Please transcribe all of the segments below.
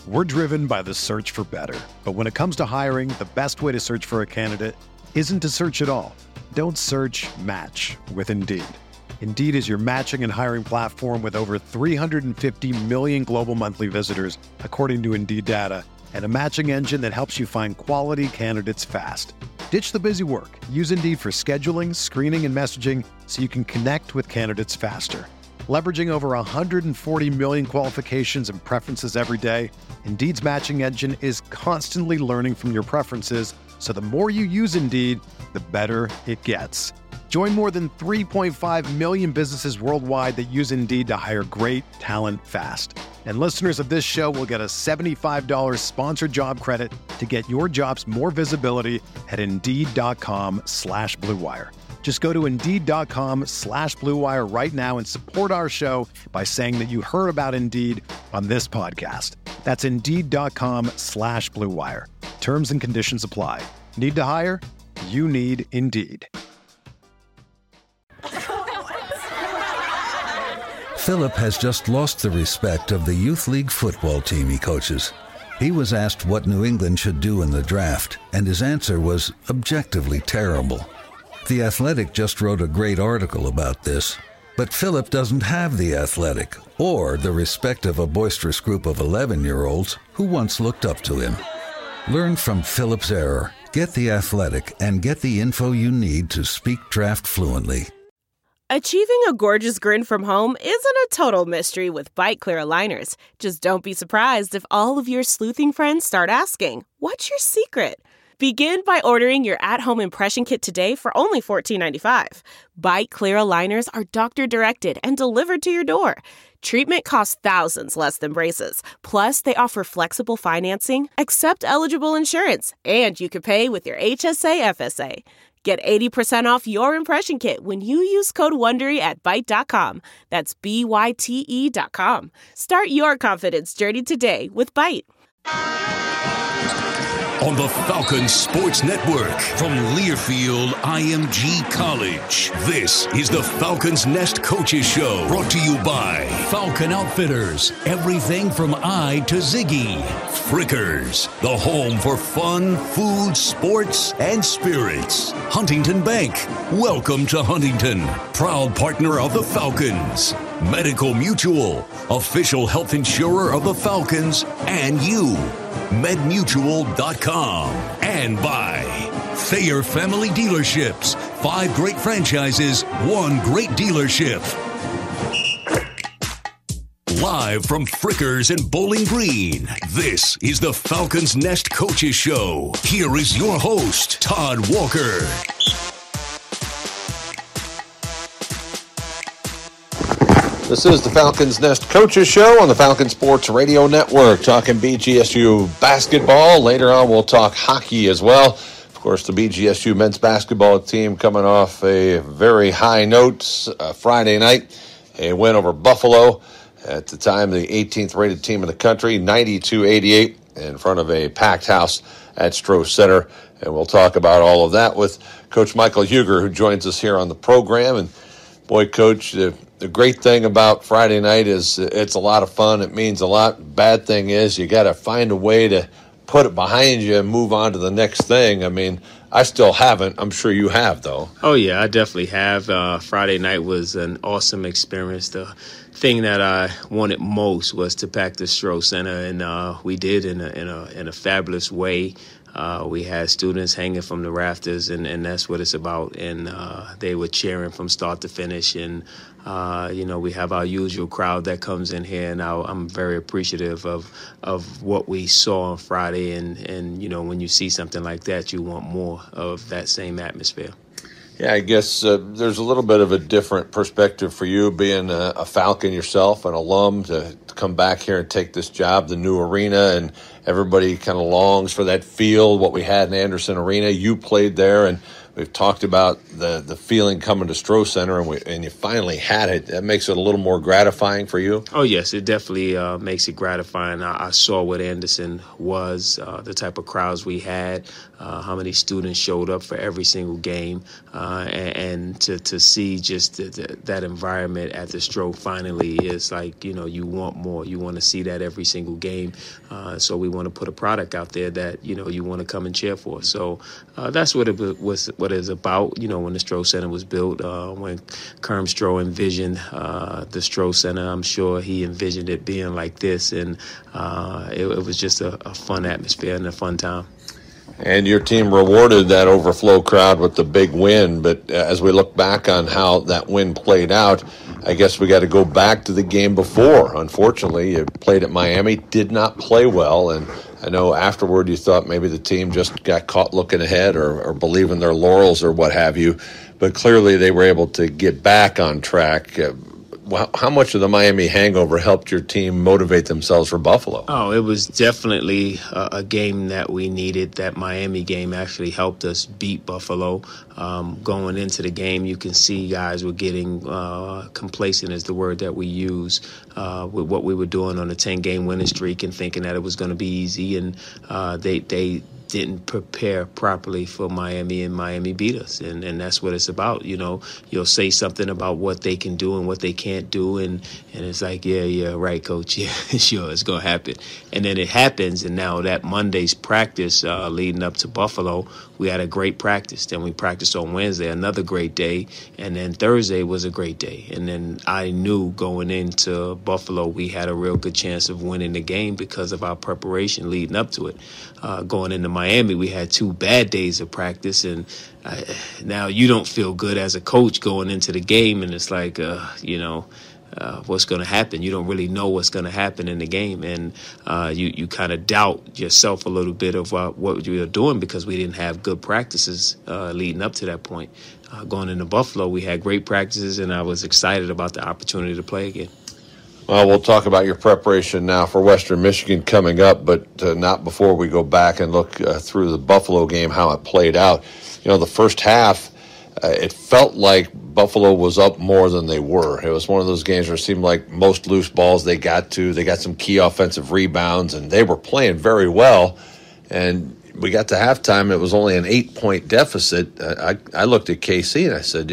We're driven by the search for better. But when it comes to hiring, the best way to search for a candidate isn't to search at all. Don't search, match with Indeed. Indeed is your matching and hiring platform with over 350 million global monthly visitors, according to Indeed data, and a matching engine that helps you find quality candidates fast. Ditch the busy work. Use Indeed for scheduling, screening, and messaging so you can connect with candidates faster. Leveraging over 140 million qualifications and preferences every day, Indeed's matching engine is constantly learning from your preferences, so the more you use Indeed, the better it gets. Join more than 3.5 million businesses worldwide that use Indeed to hire great talent fast. And listeners of this show will get a $75 sponsored job credit to get your jobs more visibility at Indeed.com/Blue Wire. Just go to Indeed.com/Blue Wire right now and support our show by saying that you heard about Indeed on this podcast. That's Indeed.com/Blue Wire. Terms and conditions apply. Need to hire? You need Indeed. Philip has just lost the respect of the Youth League football team he coaches. He was asked what New England should do in the draft, and his answer was objectively terrible. The Athletic just wrote a great article about this, but Philip doesn't have the Athletic or the respect of a boisterous group of 11-year-olds who once looked up to him. Learn from Philip's error, get the Athletic, and get the info you need to speak draft fluently. Achieving a gorgeous grin from home isn't a total mystery with Byte clear aligners. Just don't be surprised if all of your sleuthing friends start asking, "What's your secret?" Begin by ordering your at-home impression kit today for only $14.95. Byte clear aligners are doctor-directed and delivered to your door. Treatment costs thousands less than braces. Plus, they offer flexible financing, accept eligible insurance, and you can pay with your HSA FSA. Get 80% off your impression kit when you use code WONDERY at Byte.com. That's BYTE.com. Start your confidence journey today with Byte. On the Falcons Sports Network from Learfield IMG College. This is the Falcons Nest Coaches Show, brought to you by Falcon Outfitters. Everything from I to Ziggy. Frickers, the home for fun, food, sports, and spirits. Huntington Bank. Welcome to Huntington. Proud partner of the Falcons. Medical Mutual, official health insurer of the Falcons and you. MedMutual.com. And by Thayer Family Dealerships. 5 great franchises, 1 great dealership. Live from Frickers and Bowling Green, this is the Falcons Nest Coaches Show. Here is your host, Todd Walker. This is the Falcons Nest Coaches Show on the Falcon Sports Radio Network, talking BGSU basketball. Later on, we'll talk hockey as well. Of course, the BGSU men's basketball team coming off a very high note Friday night. A win over Buffalo, at the time the 18th rated team in the country, 92-88 in front of a packed house at Stroh Center. And we'll talk about all of that with Coach Michael Huger, who joins us here on the program. And boy, Coach, the great thing about Friday night is it's a lot of fun. It means a lot. Bad thing is you got to find a way to put it behind you and move on to the next thing. I mean, I still haven't. I'm sure you have, though. Oh, yeah, I definitely have. Friday night was an awesome experience. The thing that I wanted most was to pack the Stroh Center, and we did in a fabulous way. We had students hanging from the rafters, and that's what it's about. And they were cheering from start to finish. And, we have our usual crowd that comes in here, and I'm very appreciative of what we saw on Friday. And when you see something like that, you want more of that same atmosphere. Yeah, I guess there's a little bit of a different perspective for you being a Falcon yourself, an alum, to come back here and take this job, the new arena, and everybody kind of longs for that field, what we had in Anderson Arena. You played there, and We've talked about the feeling coming to Stroh Center, and you finally had it. That makes it a little more gratifying for you? Oh, yes, it definitely makes it gratifying. I saw what Anderson was, the type of crowds we had, how many students showed up for every single game, and to see just that environment at the Stroh finally is like, you want more. You want to see that every single game. So we want to put a product out there that, you want to come and cheer for. So that's what it was. What it's about, when the Stroh Center was built, when Kerm Stroh envisioned the Stroh Center, I'm sure he envisioned it being like this, and it was just a fun atmosphere and a fun time. And your team rewarded that overflow crowd with the big win, but as we look back on how that win played out, I guess we got to go back to the game before. Unfortunately, you played at Miami, did not play well, and I know afterward you thought maybe the team just got caught looking ahead or believing their laurels or what have you, but clearly they were able to get back on track. How much of the Miami hangover helped your team motivate themselves for Buffalo? Oh, it was definitely a game that we needed. That Miami game actually helped us beat Buffalo. Going into the game, you can see guys were getting complacent is the word that we use with what we were doing on a 10-game winning streak and thinking that it was going to be easy, and they didn't prepare properly for Miami, and Miami beat us. And that's what it's about. You'll say something about what they can do and what they can't do, and it's like, yeah, right, coach, yeah, sure, it's going to happen. And then it happens, and now that Monday's practice leading up to Buffalo, we had a great practice. Then we practiced on Wednesday, another great day, and then Thursday was a great day. And then I knew going into Buffalo we had a real good chance of winning the game because of our preparation leading up to it. Going into Miami, we had 2 bad days of practice, and now you don't feel good as a coach going into the game, and it's like, what's going to happen. You don't really know what's going to happen in the game, and you kind of doubt yourself a little bit of what you were doing because we didn't have good practices leading up to that point. Going into Buffalo, we had great practices, and I was excited about the opportunity to play again. Well, we'll talk about your preparation now for Western Michigan coming up, but not before we go back and look through the Buffalo game, how it played out. The first half, it felt like Buffalo was up more than they were. It was one of those games where it seemed like most loose balls they got some key offensive rebounds, and they were playing very well. And we got to halftime, it was only an 8-point deficit. I looked at KC and I said,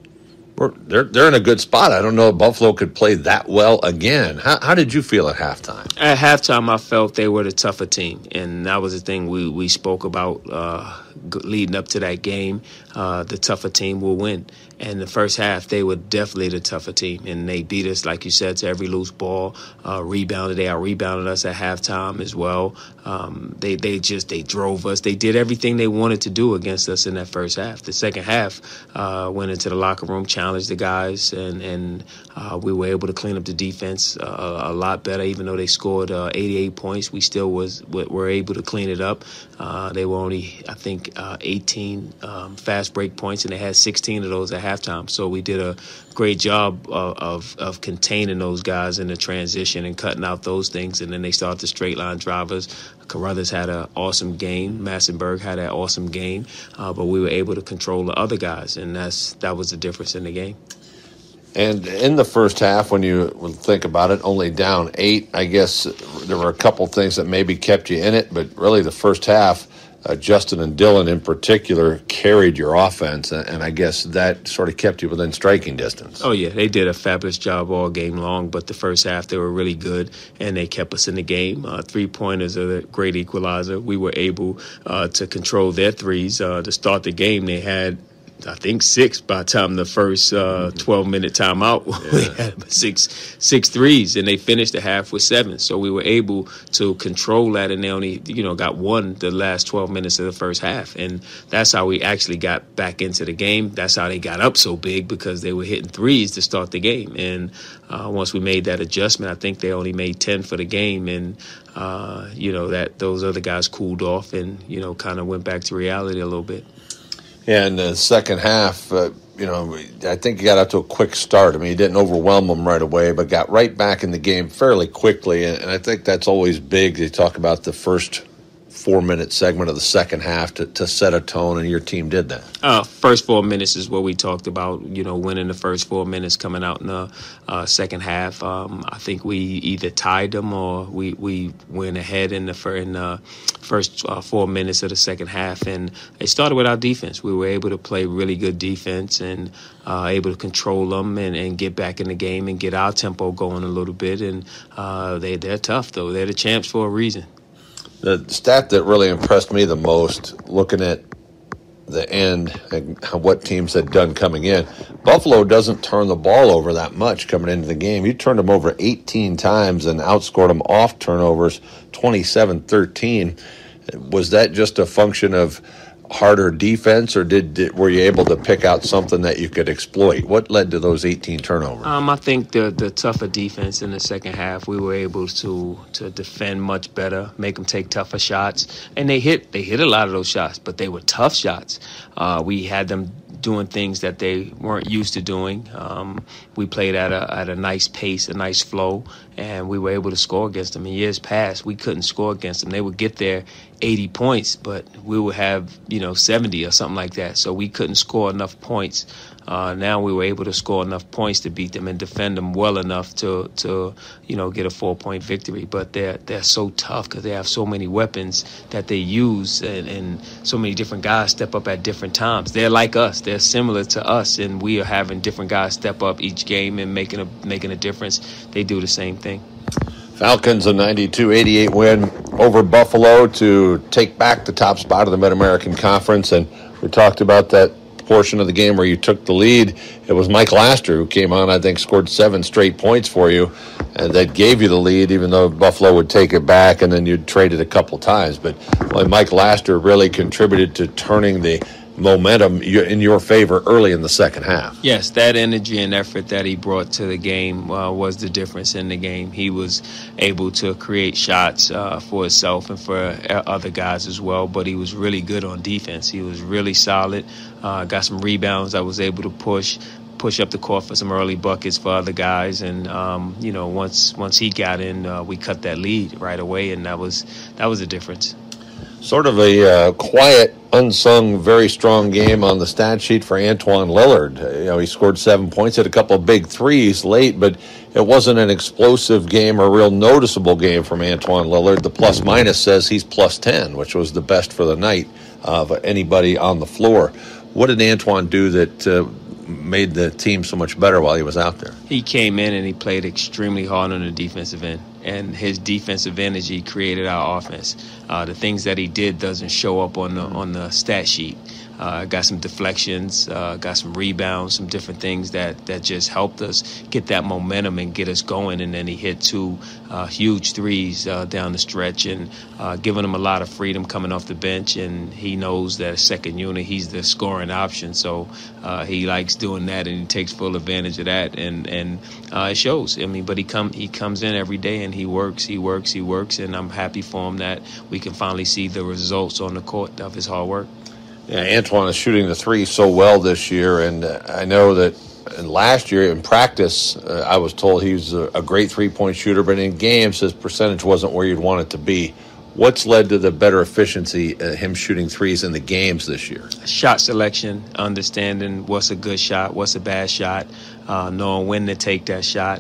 they're in a good spot. I don't know if Buffalo could play that well again. How did you feel at halftime? At halftime, I felt they were the tougher team, and that was the thing we spoke about leading up to that game. The tougher team will win. And the first half, they were definitely the tougher team, and they beat us, like you said, to every loose ball. Rebounded, they out-rebounded us at halftime as well. They drove us. They did everything they wanted to do against us in that first half. The second half, went into the locker room, challenged the guys, and we were able to clean up the defense a lot better. Even though they scored 88 points, we still were able to clean it up. They were only, I think, 18 fast break points, and they had 16 of those at halftime. So we did a great job of containing those guys in the transition and cutting out those things. And then they started the straight line drivers. Carruthers had an awesome game. Massenberg had an awesome game. But we were able to control the other guys, and that was the difference in the game. And in the first half, when you think about it, only down 8, I guess there were a couple things that maybe kept you in it. But really the first half, Justin and Dylan in particular carried your offense, and I guess that sort of kept you within striking distance. Oh, yeah, they did a fabulous job all game long, but the first half they were really good, and they kept us in the game. Three-pointers are a great equalizer. We were able to control their threes. To start the game, they had, I think, 6 by the time the first 12-minute timeout. Yeah. We had six threes, and they finished the half with 7. So we were able to control that, and they only, got 1 the last 12 minutes of the first half. And that's how we actually got back into the game. That's how they got up so big, because they were hitting threes to start the game. And once we made that adjustment, I think they only made 10 for the game. And, that those other guys cooled off and, kind of went back to reality a little bit. Yeah, in the second half, I think you got out to a quick start. I mean, you didn't overwhelm them right away, but got right back in the game fairly quickly. And I think that's always big. They talk about the first 4-minute segment of the second half to set a tone, and your team did that? First 4 minutes is what we talked about, winning the first 4 minutes, coming out in the second half. I think we either tied them or we went ahead in the first 4 minutes of the second half. And it started with our defense. We were able to play really good defense and able to control them and get back in the game and get our tempo going a little bit. And they're tough, though. They're the champs for a reason. The stat that really impressed me the most, looking at the end and what teams had done coming in, Buffalo doesn't turn the ball over that much coming into the game. You turned them over 18 times and outscored them off turnovers 27-13. Was that just a function of harder defense, or were you able to pick out something that you could exploit? What led to those 18 turnovers? I think the tougher defense in the second half, we were able to defend much better, make them take tougher shots, and they hit a lot of those shots, but they were tough shots. We had them doing things that they weren't used to doing. We played at a nice pace, a nice flow, and we were able to score against them. In years past, we couldn't score against them. They would get there 80 points, but we would have 70 or something like that. So we couldn't score enough points. Now we were able to score enough points to beat them and defend them well enough to get a 4-point victory. But they're so tough because they have so many weapons that they use, and so many different guys step up at different times. They're like us. They're similar to us, and we are having different guys step up each game and making a difference. They do the same thing. Falcons a 92-88 win over Buffalo to take back the top spot of the Mid-American Conference. And we talked about that portion of the game where you took the lead. It was Mike Laster who came on, I think, scored 7 straight points for you, and that gave you the lead, even though Buffalo would take it back, and then you'd trade it a couple times. But Mike Laster really contributed to turning the momentum in your favor early in the second half. Yes, that energy and effort that he brought to the game was the difference in the game. He was able to create shots for himself and for other guys as well, but he was really good on defense. He was really solid, got some rebounds. I was able to push up the court for some early buckets for other guys, and once he got in, we cut that lead right away, and that was the difference. Sort of a quiet, unsung, very strong game on the stat sheet for Antoine Lillard. He scored 7 points, had a couple of big threes late, but it wasn't an explosive game or a real noticeable game from Antoine Lillard. The plus-minus says he's plus 10, which was the best for the night of anybody on the floor. What did Antoine do that made the team so much better while he was out there? He came in and he played extremely hard on the defensive end, and his defensive energy created our offense. The things that he did doesn't show up on the stat sheet. Got some deflections, got some rebounds, some different things that just helped us get that momentum and get us going. And then he hit 2 huge threes down the stretch, and giving him a lot of freedom coming off the bench. And he knows that second unit, he's the scoring option. So he likes doing that, and he takes full advantage of that. And it shows. But he comes in every day and he works. And I'm happy for him that we can finally see the results on the court of his hard work. Yeah, Antoine is shooting the three so well this year, and I know that last year in practice, I was told he was a great three-point shooter, but in games his percentage wasn't where you'd want it to be. What's led to the better efficiency, him shooting threes in the games this year? Shot selection, understanding what's a good shot, what's a bad shot, knowing when to take that shot,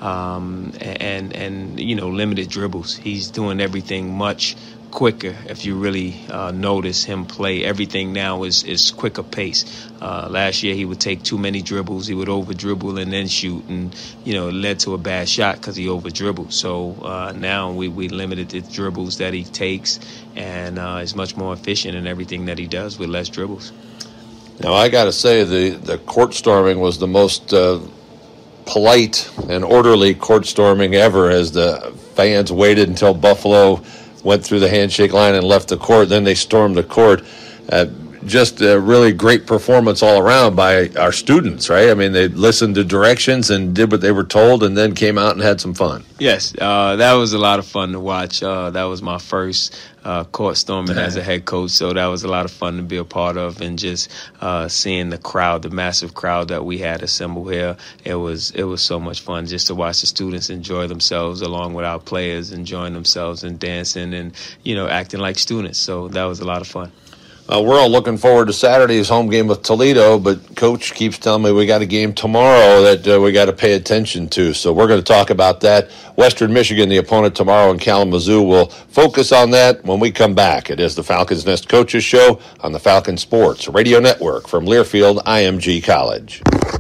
and limited dribbles. He's doing everything much quicker. If you really notice him play, everything now is quicker pace. Last year he would take too many dribbles, he would over dribble and then shoot, and it led to a bad shot because he over dribbled. So now we limited the dribbles that he takes, and is much more efficient in everything that he does with less dribbles. Now I got to say the court storming was the most polite and orderly court storming ever, as the fans waited until Buffalo went through the handshake line and left the court. Then they stormed the court. just a really great performance all around by our students, right? I mean, they listened to directions and did what they were told and then came out and had some fun. Yes, that was a lot of fun to watch. That was my first court storming as a head coach, so that was a lot of fun to be a part of, and just seeing the crowd, the massive crowd that we had assembled here. It was so much fun just to watch the students enjoy themselves along with our players enjoying themselves and dancing and, acting like students. So that was a lot of fun. We're all looking forward to Saturday's home game with Toledo, but Coach keeps telling me we got a game tomorrow that we got to pay attention to. So we're going to talk about that. Western Michigan, the opponent tomorrow in Kalamazoo. We'll focus on that when we come back. It is the Falcons Nest Coaches Show on the Falcon Sports Radio Network from Learfield IMG College.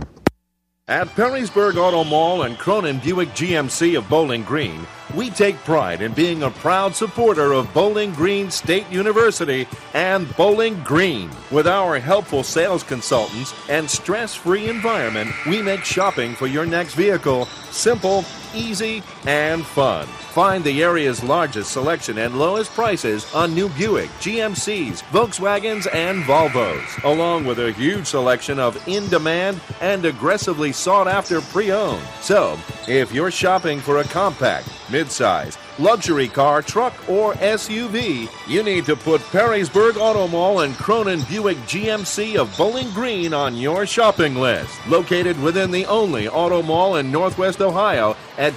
At Perrysburg Auto Mall and Cronin Buick GMC of Bowling Green, we take pride in being a proud supporter of Bowling Green State University and Bowling Green. With our helpful sales consultants and stress-free environment, we make shopping for your next vehicle simple, easy, and fun. Find the area's largest selection and lowest prices on new Buick, GMCs, Volkswagens, and Volvos, along with a huge selection of in-demand and aggressively sought-after pre-owned. So, if you're shopping for a compact, midsize, luxury car, truck, or SUV, you need to put Perrysburg Auto Mall and Cronin Buick GMC of Bowling Green on your shopping list. Located within the only auto mall in Northwest Ohio at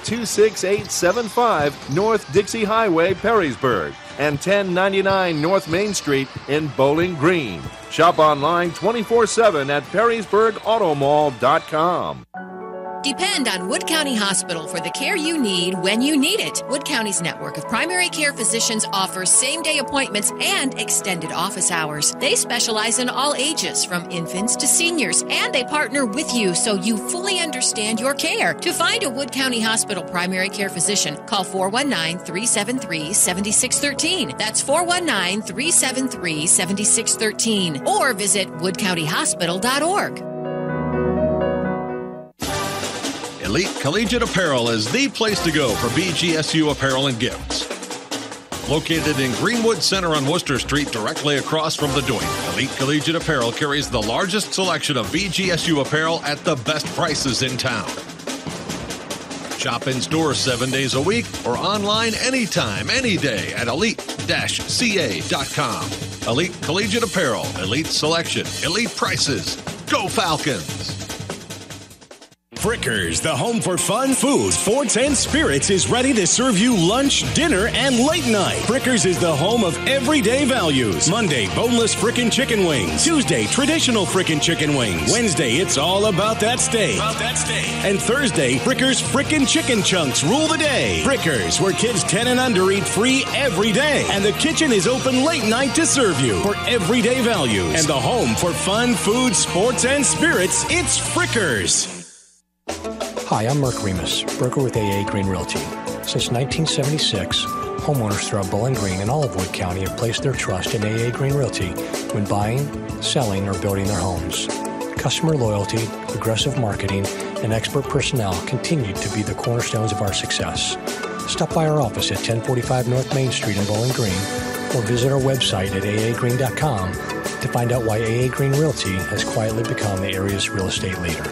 26875 North Dixie Highway, Perrysburg, and 1099 North Main Street in Bowling Green. Shop online 24/7 at PerrysburgAutomall.com. Depend on Wood County Hospital for the care you need when you need it. Wood County's network of primary care physicians offers same-day appointments and extended office hours. They specialize in all ages, from infants to seniors, and they partner with you so you fully understand your care. To find a Wood County Hospital primary care physician, call 419-373-7613. That's 419-373-7613. Or visit woodcountyhospital.org. Elite Collegiate Apparel is the place to go for BGSU apparel and gifts. Located in Greenwood Center on Worcester Street, directly across from the Doink, Elite Collegiate Apparel carries the largest selection of BGSU apparel at the best prices in town. Shop in store 7 days a week or online anytime, any day at elite-ca.com. Elite Collegiate Apparel, elite selection, elite prices. Go Falcons! Frickers, the home for fun, food, sports, and spirits, is ready to serve you lunch, dinner, and late night. Frickers is the home of everyday values. Monday, boneless frickin' chicken wings. Tuesday, traditional frickin' chicken wings. Wednesday, it's all about that steak. And Thursday, Frickers frickin' chicken chunks rule the day. Frickers, where kids 10 and under eat free every day. And the kitchen is open late night to serve you for everyday values. And the home for fun, food, sports, and spirits, it's Frickers. Hi, I'm Mark Remus, broker with AA Green Realty. Since 1976, homeowners throughout Bowling Green and all of Wood County have placed their trust in AA Green Realty when buying, selling, or building their homes. Customer loyalty, aggressive marketing, and expert personnel continue to be the cornerstones of our success. Stop by our office at 1045 North Main Street in Bowling Green or visit our website at aagreen.com to find out why AA Green Realty has quietly become the area's real estate leader.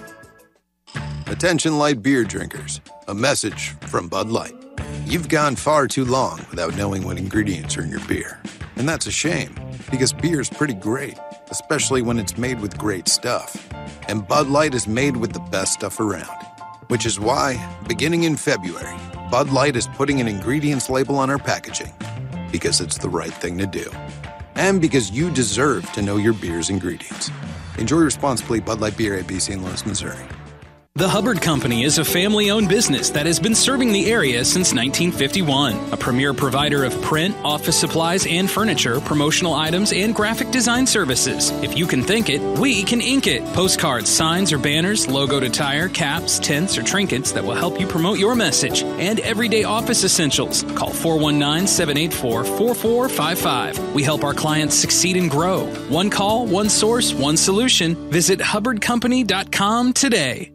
Attention light beer drinkers, a message from Bud Light. You've gone far too long without knowing what ingredients are in your beer. And that's a shame, because beer's pretty great, especially when it's made with great stuff. And Bud Light is made with the best stuff around. Which is why, beginning in February, Bud Light is putting an ingredients label on our packaging. Because it's the right thing to do. And because you deserve to know your beer's ingredients. Enjoy responsibly. Bud Light Beer, ABC in Lawrence, Missouri. The Hubbard Company is a family-owned business that has been serving the area since 1951. A premier provider of print, office supplies, and furniture, promotional items, and graphic design services. If you can think it, we can ink it. Postcards, signs, or banners, logoed attire, caps, tents, or trinkets that will help you promote your message. And everyday office essentials. Call 419-784-4455. We help our clients succeed and grow. One call, one source, one solution. Visit hubbardcompany.com today.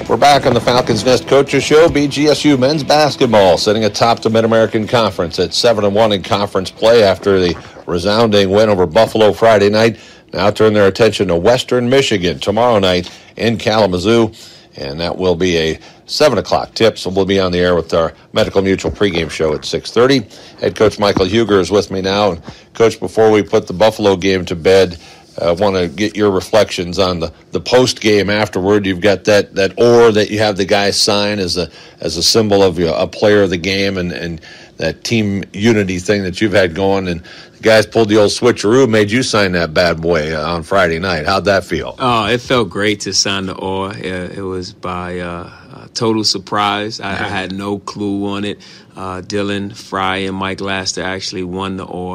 We're back on the Falcons Nest Coaches Show. BGSU men's basketball sitting atop the Mid-American Conference at 7-1 in conference play after the resounding win over Buffalo Friday night. Now turn their attention to Western Michigan tomorrow night in Kalamazoo, and that will be a 7 o'clock tip, so we'll be on the air with our Medical Mutual pregame show at 6:30. Head coach Michael Huger is with me now. And Coach, before we put the Buffalo game to bed, I want to get your reflections on the post game afterward. You've got that oar that you have the guys sign as a symbol of a player of the game, and that team unity thing that you've had going. And the guys pulled the old switcheroo, made you sign that bad boy on Friday night. How'd that feel? Oh, it felt great to sign the oar. It was by total surprise. I had no clue on it. Dylan Fry and Mike Laster actually won the oar.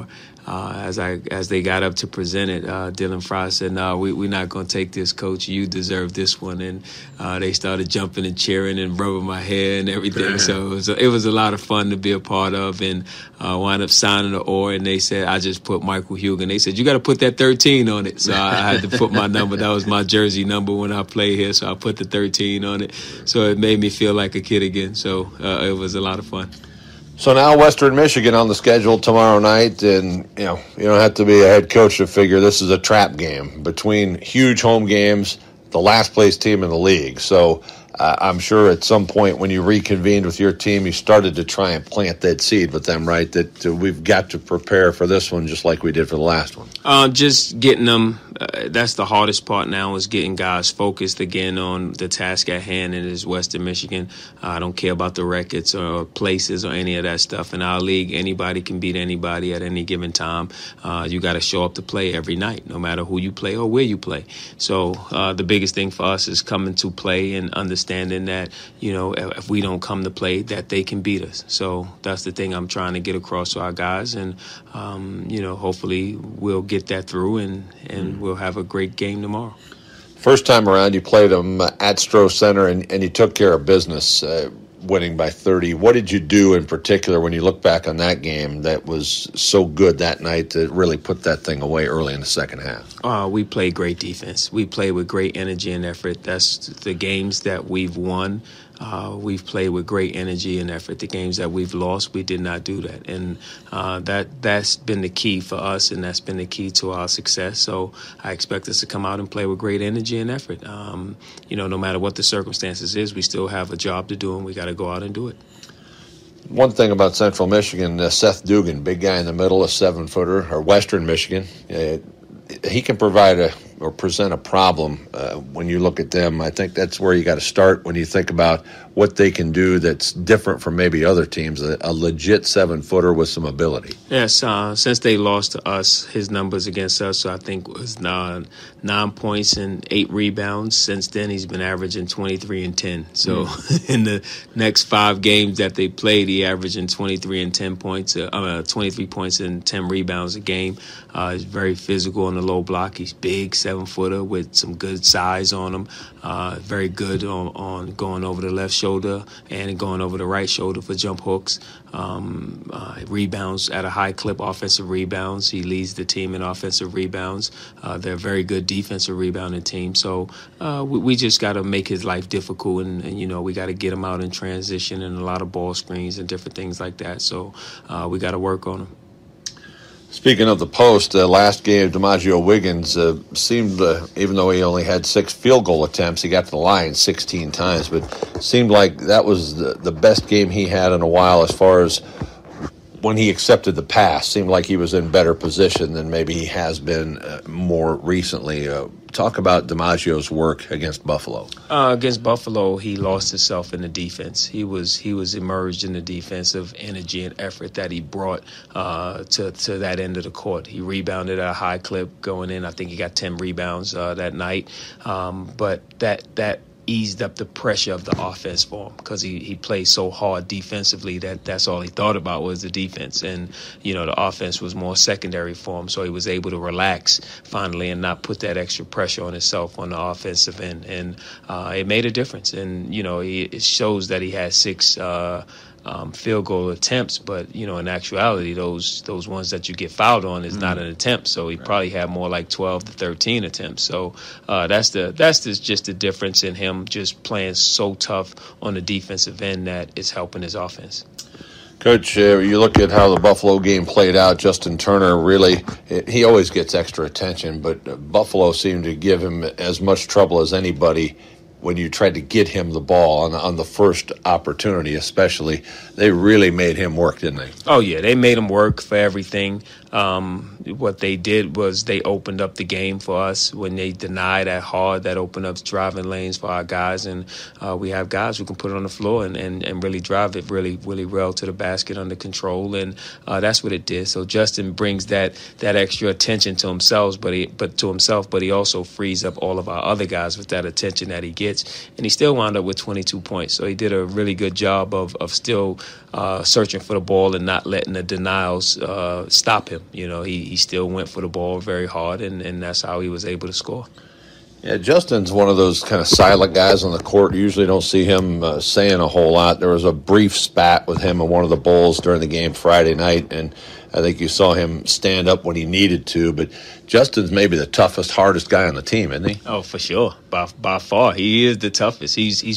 As they got up to present it, Dylan Fry said, "No, we're not going to take this, Coach. You deserve this one." And they started jumping and cheering and rubbing my hair and everything. So it was a lot of fun to be a part of, and wound up signing the oar. And they said, I just put Michael Huger. And they said, you got to put that 13 on it. So I had to put my number. That was my jersey number when I played here. So I put the 13 on it. So it made me feel like a kid again. So it was a lot of fun. So now Western Michigan on the schedule tomorrow night, and you don't have to be a head coach to figure this is a trap game between huge home games, the last place team in the league. So I'm sure at some point when you reconvened with your team, you started to try and plant that seed with them, right? That we've got to prepare for this one just like we did for the last one. Just getting them. That's the hardest part now, is getting guys focused again on the task at hand, and it is Western Michigan. I don't care about the records or places or any of that stuff. In our league, anybody can beat anybody at any given time. You got to show up to play every night, no matter who you play or where you play. So the biggest thing for us is coming to play and understanding that, if we don't come to play, that they can beat us. So that's the thing I'm trying to get across to our guys, and hopefully we'll get that through, and we'll have a great game tomorrow. First time around, you played them at Stroh Center, and you took care of business, winning by 30. What did you do in particular when you look back on that game that was so good that night to really put that thing away early in the second half? We played great defense. We played with great energy and effort. That's the games that we've won. We've played with great energy and effort. The games that we've lost, we did not do that. And that's been the key for us, and that's been the key to our success. So I expect us to come out and play with great energy and effort. No matter what the circumstances is, we still have a job to do, and we got to go out and do it. One thing about Central Michigan, Seth Dugan, big guy in the middle, a 7-footer, or Western Michigan, he can provide or present a problem when you look at them. I think that's where you got to start when you think about what they can do that's different from maybe other teams, a legit 7-footer with some ability. Yes, since they lost to us, his numbers against us, I think, was 9 points and 8 rebounds. Since then, he's been averaging 23 and 10. So in the next 5 games that they played, he averaging 23 and 10 points, 23 points and 10 rebounds a game. He's very physical on the low block. He's big, 7-footer with some good size on him. Very good on going over the left shoulder and going over the right shoulder for jump hooks. Rebounds at a high clip, offensive rebounds. He leads the team in offensive rebounds. They're a very good defensive rebounding team. So we just got to make his life difficult, and we got to get him out in transition and a lot of ball screens and different things like that. So we got to work on him. Speaking of the post, last game, DiMaggio Wiggins seemed, even though he only had 6 field goal attempts, he got to the line 16 times, but seemed like that was the best game he had in a while as far as when he accepted the pass. Seemed like he was in better position than maybe he has been more recently. Talk about DiMaggio's work against Buffalo. Against Buffalo, he lost himself in the defense. He was immersed in the defensive energy and effort that he brought to that end of the court. He rebounded at a high clip going in. I think he got 10 rebounds that night. But that eased up the pressure of the offense for him because he played so hard defensively that's all he thought about was the defense. And, the offense was more secondary for him, so he was able to relax finally and not put that extra pressure on himself on the offensive end. And it made a difference. And, it shows that he had 6 field goal attempts, but in actuality, those ones that you get fouled on is not an attempt. So he probably had more like 12 to 13 attempts. So that's just the difference in him just playing so tough on the defensive end that is helping his offense. Coach, you look at how the Buffalo game played out. Justin Turner he always gets extra attention, but Buffalo seemed to give him as much trouble as anybody when you tried to get him the ball on the first opportunity, especially. They really made him work, didn't they? Oh, yeah, they made him work for everything. What they did was they opened up the game for us when they deny that hard. That opened up driving lanes for our guys, and we have guys who can put it on the floor and really drive it really, really well to the basket under control, and that's what it did. So Justin brings that extra attention to himself, but he also frees up all of our other guys with that attention that he gets, and he still wound up with 22 points. So he did a really good job of still searching for the ball and not letting the denials stop him. He still went for the ball very hard, and that's how he was able to score. Yeah, Justin's one of those kind of silent guys on the court. You usually don't see him saying a whole lot. There was a brief spat with him and one of the Bulls during the game Friday night, and I think you saw him stand up when he needed to. But Justin's maybe the toughest, hardest guy on the team, isn't he? Oh, for sure. By far, he is the toughest.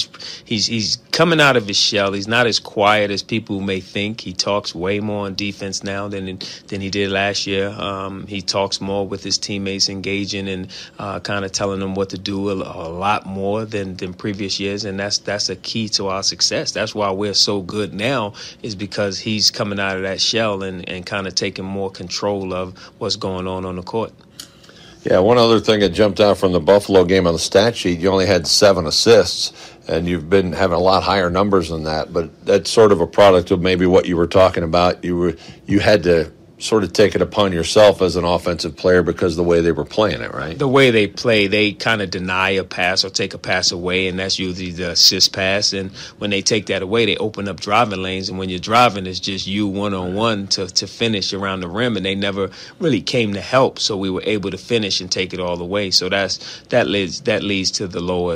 He's coming out of his shell. He's not as quiet as people may think. He talks way more on defense now than he did last year. He talks more with his teammates, engaging and kind of telling them what to do a lot more than previous years, and that's a key to our success. That's why we're so good now, is because he's coming out of that shell and kind of taking more control of what's going on the court. Yeah, one other thing that jumped out from the Buffalo game on the stat sheet, you only had 7 assists, and you've been having a lot higher numbers than that, but that's sort of a product of maybe what you were talking about. You had to sort of take it upon yourself as an offensive player because of the way they were playing it, right? The way they play, they kind of deny a pass or take a pass away, and that's usually the assist pass. And when they take that away, they open up driving lanes, and when you're driving, it's just you one-on-one to finish around the rim, and they never really came to help, so we were able to finish and take it all the way. So that leads to the lower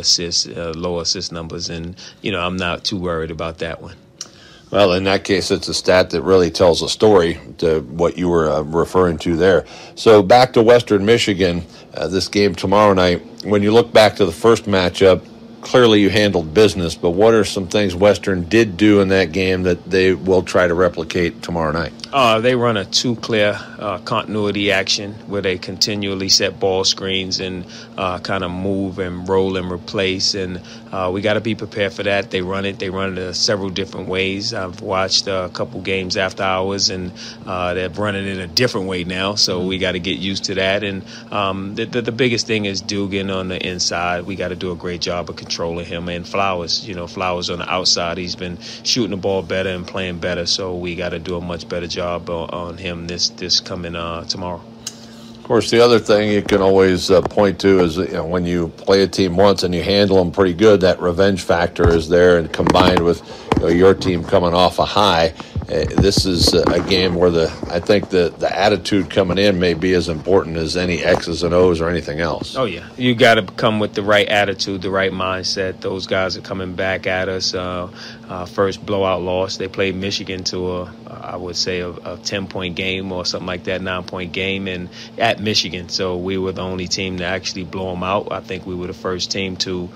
assist numbers, and I'm not too worried about that one. Well, in that case, it's a stat that really tells a story to what you were referring to there. So back to Western Michigan, this game tomorrow night. When you look back to the first matchup, clearly you handled business, but what are some things Western did do in that game that they will try to replicate tomorrow night? They run a two-clear continuity action where they continually set ball screens and kind of move and roll and replace, and we got to be prepared for that. They run it several different ways. I've watched a couple games after hours, and they're running it a different way now, so we got to get used to that. And the biggest thing is Dugan on the inside. We got to do a great job of controlling him, and Flowers on the outside. He's been shooting the ball better and playing better, so we got to do a much better job on him this coming tomorrow. Of course, the other thing you can always point to is when you play a team once and you handle them pretty good, that revenge factor is there, and combined with your team coming off a high, this is a game where I think the attitude coming in may be as important as any X's and O's or anything else. Oh, yeah. You got to come with the right attitude, the right mindset. Those guys are coming back at us. First blowout loss, they played Michigan to I would say a 10-point game or something like that, 9-point game, and at Michigan. So we were the only team to actually blow them out. I think we were the first team to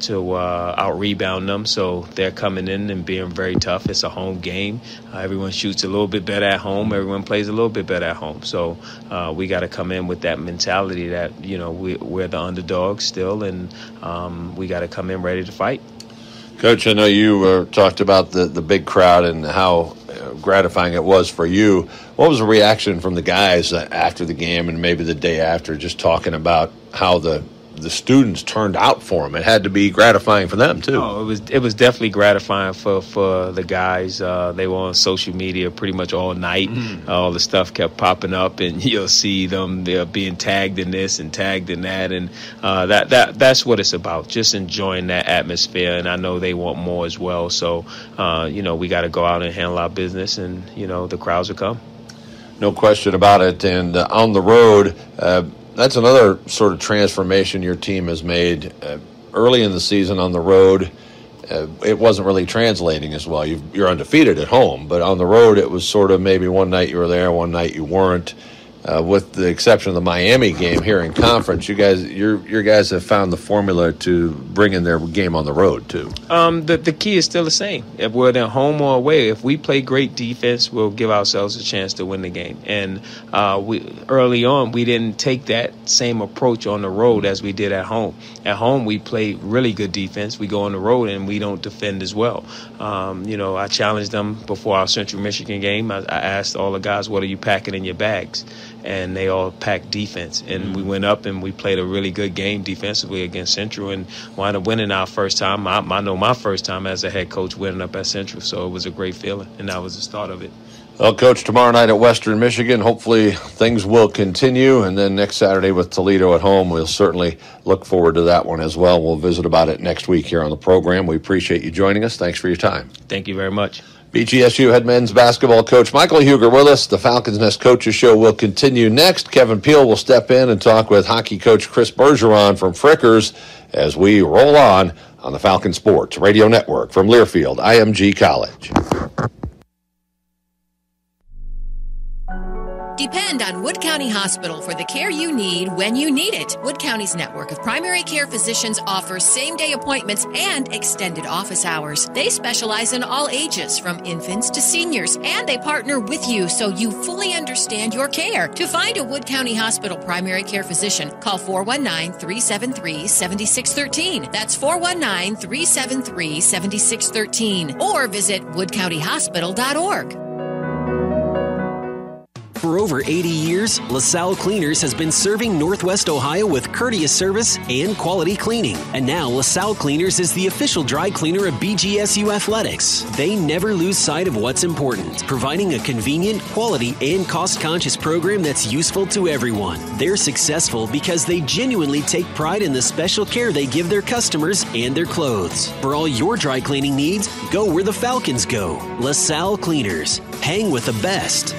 out-rebound them, so they're coming in and being very tough. It's a home game. Everyone shoots a little bit better at home. Everyone plays a little bit better at home. So we got to come in with that mentality that, we're the underdogs still, and we got to come in ready to fight. Coach, I know you talked about the big crowd and how gratifying it was for you. What was the reaction from the guys after the game and maybe the day after, just talking about how the students turned out for them? It had to be gratifying for them too. Oh, it was definitely gratifying for the guys. They were on social media pretty much all night. Mm-hmm. All the stuff kept popping up, and you'll see them. They're being tagged in this and tagged in that, and that's what it's about. Just enjoying that atmosphere, and I know they want more as well. So we got to go out and handle our business, and the crowds will come. No question about it. And on the road. That's another sort of transformation your team has made early in the season on the road. it wasn't really translating as well. You're undefeated at home, but on the road it was sort of maybe one night you were there, one night you weren't. With the exception of the Miami game here in conference, your guys have found the formula to bring in their game on the road too. The key is still the same. If we're at home or away, if we play great defense, we'll give ourselves a chance to win the game. And early on, we didn't take that same approach on the road as we did at home. At home, we play really good defense. We go on the road and we don't defend as well. I challenged them before our Central Michigan game. I asked all the guys, "What are you packing in your bags?" And they all packed defense. And we went up and we played a really good game defensively against Central and wound up winning our first time. I know my first time as a head coach winning up at Central, so it was a great feeling, and that was the start of it. Well, Coach, tomorrow night at Western Michigan, hopefully things will continue. And then next Saturday with Toledo at home, we'll certainly look forward to that one as well. We'll visit about it next week here on the program. We appreciate you joining us. Thanks for your time. Thank you very much. BGSU head men's basketball coach Michael Huger with us. The Falcons Nest Coaches Show will continue next. Kevin Peel will step in and talk with hockey coach Chris Bergeron from Frickers as we roll on the Falcon Sports Radio Network from Learfield IMG College. Depend on Wood County Hospital for the care you need when you need it. Wood County's network of primary care physicians offers same-day appointments and extended office hours. They specialize in all ages, from infants to seniors, and they partner with you so you fully understand your care. To find a Wood County Hospital primary care physician, call 419-373-7613. That's 419-373-7613. Or visit woodcountyhospital.org. For over 80 years, LaSalle Cleaners has been serving Northwest Ohio with courteous service and quality cleaning. And now LaSalle Cleaners is the official dry cleaner of BGSU Athletics. They never lose sight of what's important, providing a convenient, quality, and cost-conscious program that's useful to everyone. They're successful because they genuinely take pride in the special care they give their customers and their clothes. For all your dry cleaning needs, go where the Falcons go. LaSalle Cleaners. Hang with the best.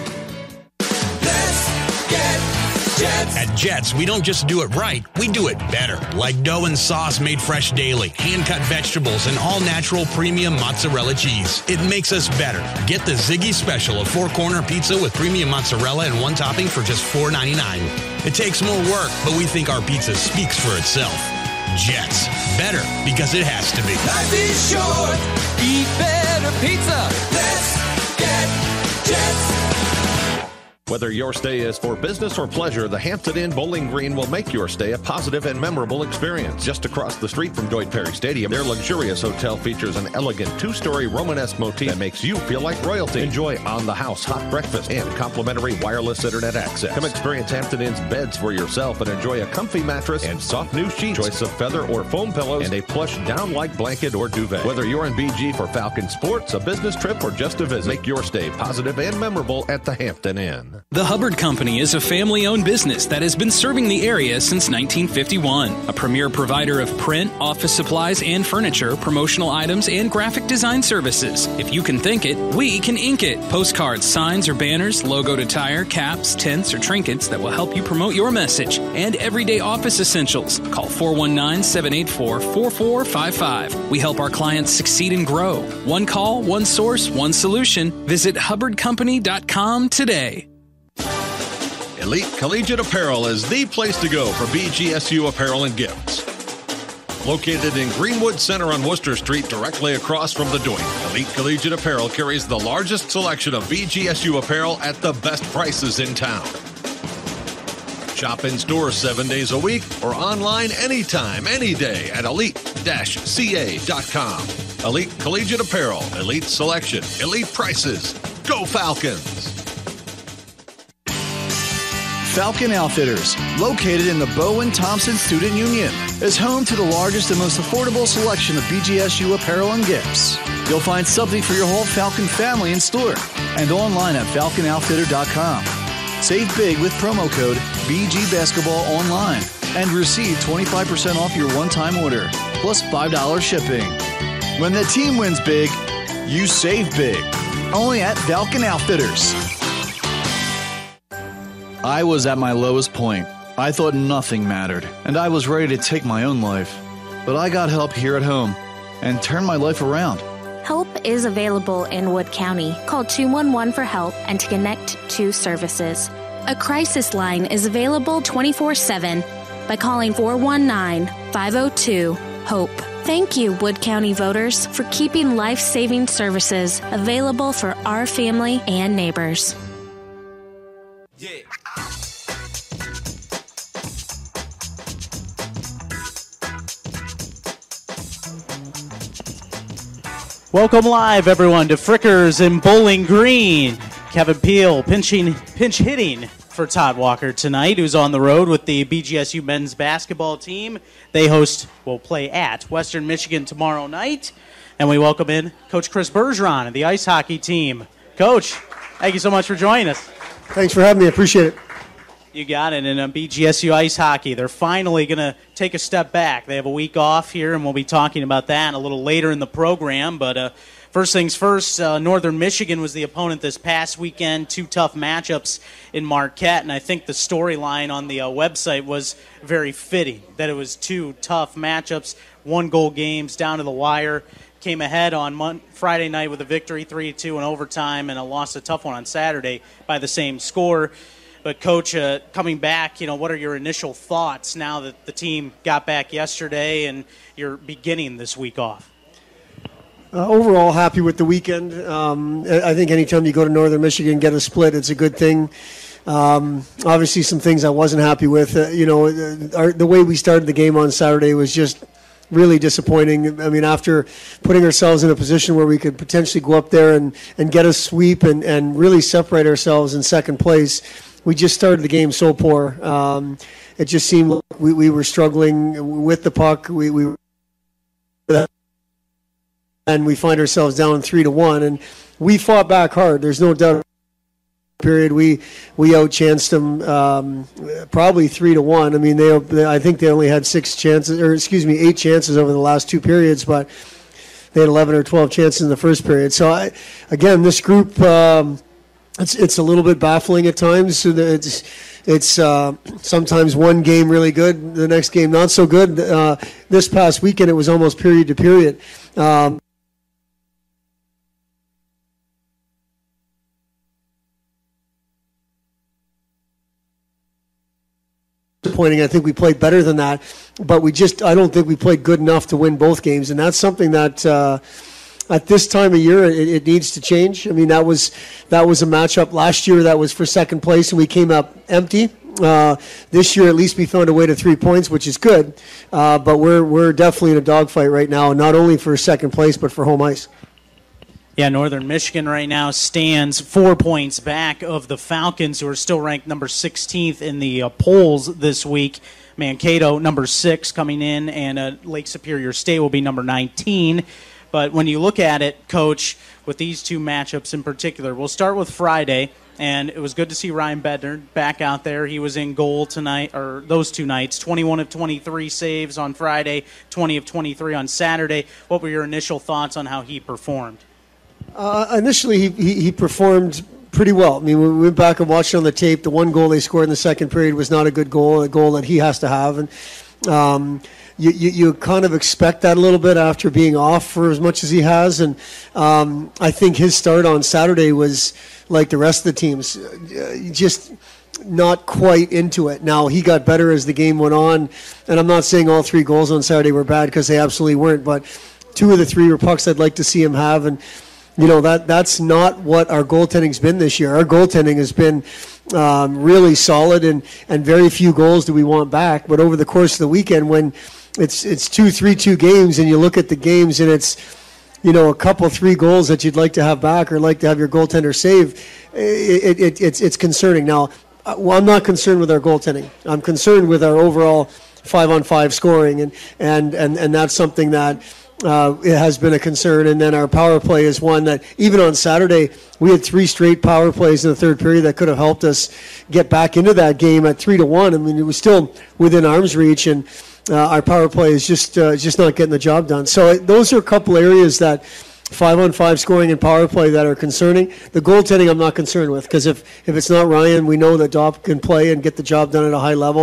Jets. At Jets, we don't just do it right, we do it better. Like dough and sauce made fresh daily, hand-cut vegetables, and all-natural premium mozzarella cheese. It makes us better. Get the Ziggy Special, a four-corner pizza with premium mozzarella and one topping for just $4.99. It takes more work, but we think our pizza speaks for itself. Jets. Better because it has to be. Life is short. Eat better pizza. Let's get Jets. Whether your stay is for business or pleasure, the Hampton Inn Bowling Green will make your stay a positive and memorable experience. Just across the street from Deutsch Perry Stadium, their luxurious hotel features an elegant two-story Romanesque motif that makes you feel like royalty. Enjoy on-the-house hot breakfast and complimentary wireless internet access. Come experience Hampton Inn's beds for yourself and enjoy a comfy mattress and soft new sheets, choice of feather or foam pillows, and a plush down-like blanket or duvet. Whether you're in BG for Falcon Sports, a business trip, or just a visit, make your stay positive and memorable at the Hampton Inn. The Hubbard Company is a family-owned business that has been serving the area since 1951. A premier provider of print, office supplies, and furniture, promotional items, and graphic design services. If you can think it, we can ink it. Postcards, signs, or banners, logoed attire, caps, tints, or trinkets that will help you promote your message. And everyday office essentials. Call 419-784-4455. We help our clients succeed and grow. One call, one source, one solution. Visit hubbardcompany.com today. Elite Collegiate Apparel is the place to go for BGSU apparel and gifts. Located in Greenwood Center on Worcester Street, directly across from the Doink, Elite Collegiate Apparel carries the largest selection of BGSU apparel at the best prices in town. Shop in store 7 days a week or online anytime, any day at elite-ca.com. Elite Collegiate Apparel, elite selection, elite prices. Go Falcons! Falcon Outfitters, located in the Bowen-Thompson Student Union, is home to the largest and most affordable selection of BGSU apparel and gifts. You'll find something for your whole Falcon family in store and online at falconoutfitter.com. Save big with promo code BGBasketball online and receive 25% off your one-time order, plus $5 shipping. When the team wins big, you save big. Only at Falcon Outfitters. I was at my lowest point. I thought nothing mattered, and I was ready to take my own life. But I got help here at home. and turned my life around. Help is available in Wood County. Call 211 for help and to connect to services. A crisis line is available 24/7 by calling 419-502-HOPE. Thank you, Wood County voters, for keeping life-saving services available for our family and neighbors. Welcome live, everyone, to Frickers in Bowling Green. Kevin Peel pinch hitting for Todd Walker tonight, who's on the road with the BGSU men's basketball team. They will play at Western Michigan tomorrow night. And we welcome in Coach Chris Bergeron of the ice hockey team. Coach, thank you so much for joining us. Thanks for having me. I appreciate it. You got it. And BGSU ice hockey, they're finally going to take a step back. They have a week off here, and we'll be talking about that a little later in the program. But first things first, Northern Michigan was the opponent this past weekend. 2 tough matchups in Marquette, and I think the storyline on the website was very fitting, that it was 2 tough matchups, 1-goal games down to the wire. Came ahead on Friday night with a victory, 3-2 in overtime, and lost a tough one on Saturday by the same score. But, Coach, coming back, what are your initial thoughts now that the team got back yesterday and you're beginning this week off? Overall, happy with the weekend. I think anytime you go to Northern Michigan and get a split, it's a good thing. Obviously, some things I wasn't happy with. The way we started the game on Saturday was just really disappointing. I mean, after putting ourselves in a position where we could potentially go up there and get a sweep and really separate ourselves in second place, we just started the game so poor. It just seemed like we were struggling with the puck. And we find ourselves down 3-1, and we fought back hard. There's no doubt. Period, we outchanced them probably 3-1. I mean, I think they only had 8 chances over the last 2 periods, but they had 11 or 12 chances in the first period. So again, this group, it's a little bit baffling at times. So it's sometimes one game really good, the next game not so good. This past weekend, it was almost period to period. Disappointing. I think we played better than that, but I don't think we played good enough to win both games, and that's something that at this time of year it needs to change. I mean, that was a matchup last year that was for second place, and we came up empty. This year, at least we found a way to 3 points, which is good, but we're definitely in a dogfight right now, not only for second place but for home ice. Yeah, Northern Michigan right now stands 4 points back of the Falcons, who are still ranked number 16th in the polls this week. Mankato, number 6, coming in, and Lake Superior State will be number 19. But when you look at it, Coach, with these 2 matchups in particular, we'll start with Friday, and it was good to see Ryan Bednar back out there. He was in goal tonight, or those 2 nights, 21 of 23 saves on Friday, 20 of 23 on Saturday. What were your initial thoughts on how he performed? Initially, he performed pretty well. I mean, we went back and watched on the tape. The 1 goal they scored in the second period was not a good goal, a goal that he has to have. And you kind of expect that a little bit after being off for as much as he has. And I think his start on Saturday was like the rest of the teams, just not quite into it. Now, he got better as the game went on. And I'm not saying all 3 goals on Saturday were bad, because they absolutely weren't. But 2 of the 3 were pucks I'd like to see him have. And that's not what our goaltending's been this year. Our goaltending has been really solid, and very few goals do we want back. But over the course of the weekend, when it's 2-3-2 games, and you look at the games and it's a couple 3 goals that you'd like to have back or like to have your goaltender save, it's concerning. Now, I'm not concerned with our goaltending. I'm concerned with our overall 5-on-5 scoring, and that's something that it has been a concern. And then our power play is one that, even on Saturday, we had 3 straight power plays in the third period that could have helped us get back into that game at 3-1. I mean, it was still within arm's reach, and our power play is just not getting the job done. So those are a couple areas that 5-on-5 scoring and power play that are concerning. The goaltending I'm not concerned with, because if it's not Ryan, we know that Dopp can play and get the job done at a high level.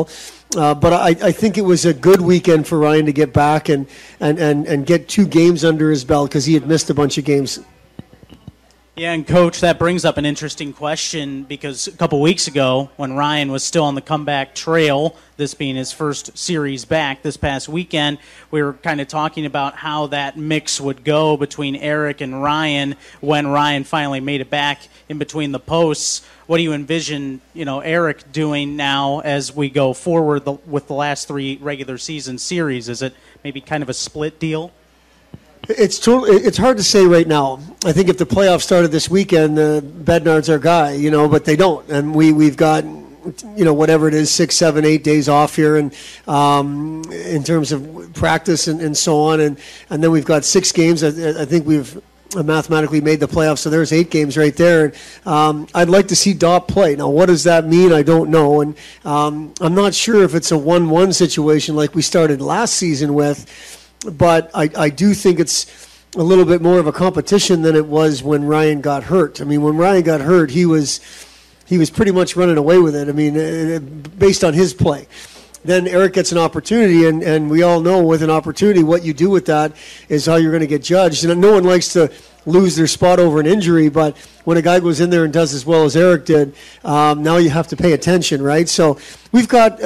But I think it was a good weekend for Ryan to get back and get 2 games under his belt because he had missed a bunch of games. Yeah, and Coach, that brings up an interesting question because a couple weeks ago when Ryan was still on the comeback trail, this being his first series back this past weekend, we were kind of talking about how that mix would go between Eric and Ryan when Ryan finally made it back in between the posts. What do you envision, Eric doing now as we go forward with the last 3 regular season series? Is it maybe kind of a split deal? It's hard to say right now. I think if the playoffs started this weekend, Bednard's our guy, but they don't. And we've got, whatever it is, 6, 7, 8 days off here, and in terms of practice and so on. And then we've got 6 games. I think we've mathematically made the playoffs, so there's 8 games right there. And I'd like to see Dopp play. Now, what does that mean? I don't know. And I'm not sure if it's a 1-1 situation like we started last season with. But I do think it's a little bit more of a competition than it was when Ryan got hurt. I mean, when Ryan got hurt, he was pretty much running away with it. I mean, based on his play. Then Eric gets an opportunity, and we all know with an opportunity, what you do with that is how you're going to get judged. And no one likes to lose their spot over an injury, but when a guy goes in there and does as well as Eric did, now you have to pay attention, right? So we've got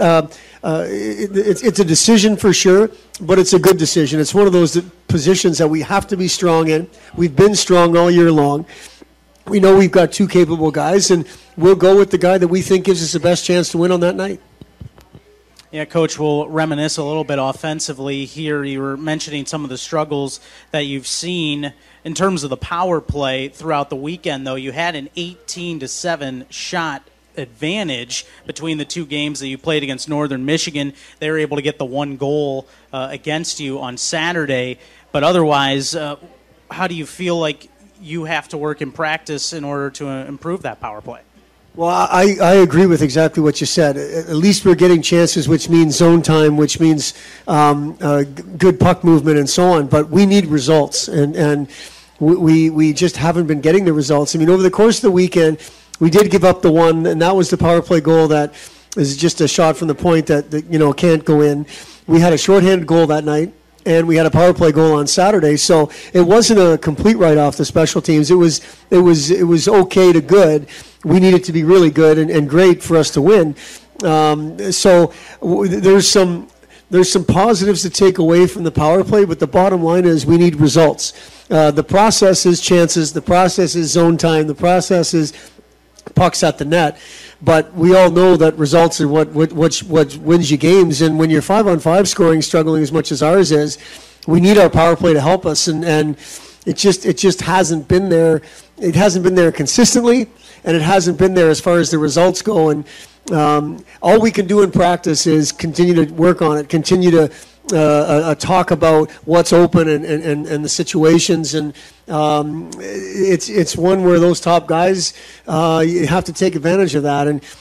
it's a decision for sure, but it's a good decision. It's one of those positions that we have to be strong in. We've been strong all year long. We know we've got 2 capable guys, and we'll go with the guy that we think gives us the best chance to win on that night. Yeah, Coach, we'll reminisce a little bit offensively here. You were mentioning some of the struggles that you've seen in terms of the power play throughout the weekend, though. You had an 18-7 shot advantage between the 2 games that you played against Northern Michigan. They were able to get the 1 goal against you on Saturday. But otherwise, how do you feel like you have to work in practice in order to improve that power play? Well, I agree with exactly what you said. At least we're getting chances, which means zone time, which means good puck movement and so on. But we need results, and we just haven't been getting the results. I mean, over the course of the weekend, we did give up the 1, and that was the power play goal that is just a shot from the point that can't go in. We had a shorthanded goal that night, and we had a power play goal on Saturday. So it wasn't a complete write-off the special teams. It was okay to good. We needed to be really good and great for us to win. So there's some positives to take away from the power play, but the bottom line is we need results. The process is chances. The process is zone time. The process is pucks at the net. But we all know that results are what wins you games. And when you're 5-on-5 scoring, struggling as much as ours is, we need our power play to help us. And it just hasn't been there. It hasn't been there consistently, and it hasn't been there as far as the results go. And all we can do in practice is continue to work on it, continue to talk about what's open and the situations. And it's one where those top guys, you have to take advantage of that. And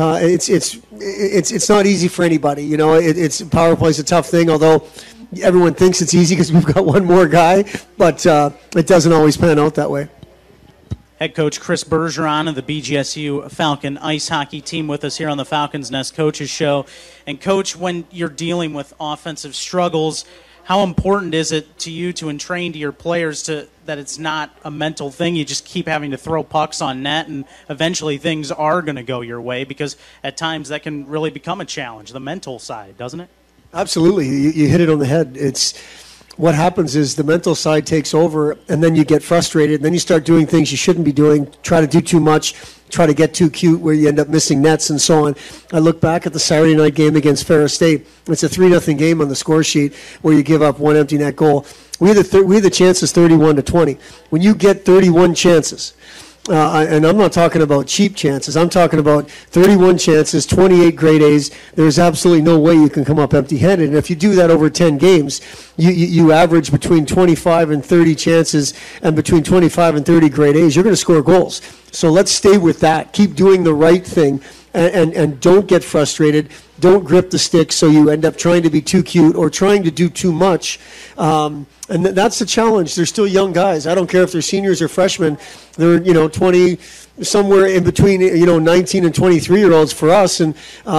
it's not easy for anybody. It's power play is a tough thing, although everyone thinks it's easy because we've got one more guy, but it doesn't always pan out that way. Head coach Chris Bergeron of the BGSU Falcon ice hockey team with us here on the Falcons Nest Coaches Show. And Coach, when you're dealing with offensive struggles, how important is it to you to entrain to your players that it's not a mental thing? You just keep having to throw pucks on net, and eventually things are going to go your way, because at times that can really become a challenge, the mental side, doesn't it? Absolutely. You hit it on the head. What happens is the mental side takes over, and then you get frustrated, and then you start doing things you shouldn't be doing, try to do too much, try to get too cute where you end up missing nets and so on. I look back at the Saturday night game against Ferris State. It's a 3-0 game on the score sheet where you give up 1 empty net goal. We had the chances 31-20. When you get 31 chances, and I'm not talking about cheap chances. I'm talking about 31 chances, 28 grade A's. There's absolutely no way you can come up empty-handed. And if you do that over 10 games, you average between 25 and 30 chances, and between 25 and 30 grade A's, you're going to score goals. So let's stay with that. Keep doing the right thing, and don't get frustrated. don't grip the stick, so you end up trying to be too cute or trying to do too much. And that's the challenge. They're still young guys. I don't care if they're seniors or freshmen. They're 20, somewhere in between 19 and 23-year-olds for us, and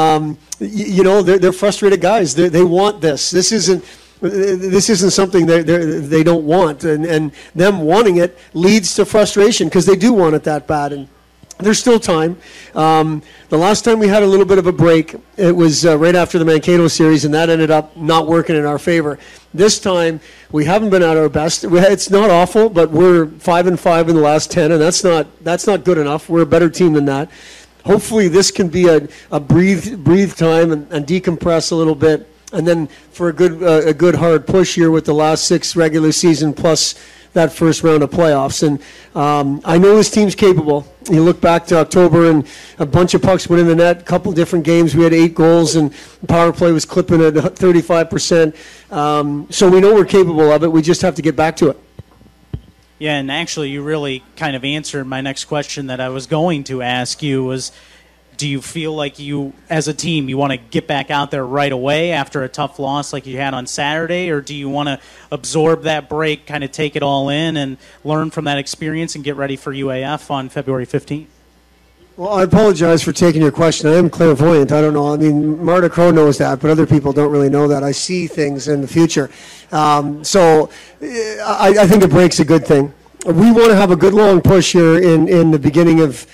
they're frustrated guys. They want this. This isn't something they don't want, and them wanting it leads to frustration because they do want it that bad. And there's still time. The last time we had a little bit of a break, it was right after the Mankato series, and that ended up not working in our favor. This time, we haven't been at our best. It's not awful, but we're 5-5 in the last 10, and that's not good enough. We're a better team than that. Hopefully, this can be a breathe time and decompress a little bit, and then for a good hard push here with the last 6 regular season plus that first round of playoffs. And I know this team's capable. You look back to October and a bunch of pucks went in the net, a couple different games. We had 8 goals and power play was clipping at 35%. So we know we're capable of it. We just have to get back to it. Yeah, and actually you really kind of answered my next question that I was going to ask you was, do you feel like you, as a team, you want to get back out there right away after a tough loss like you had on Saturday, or do you want to absorb that break, kind of take it all in and learn from that experience and get ready for UAF on February 15th? Well, I apologize for taking your question. I am clairvoyant. I don't know. I mean, Marta Crow knows that, but other people don't really know that. I see things in the future. So I think a break's a good thing. We want to have a good long push here in the beginning of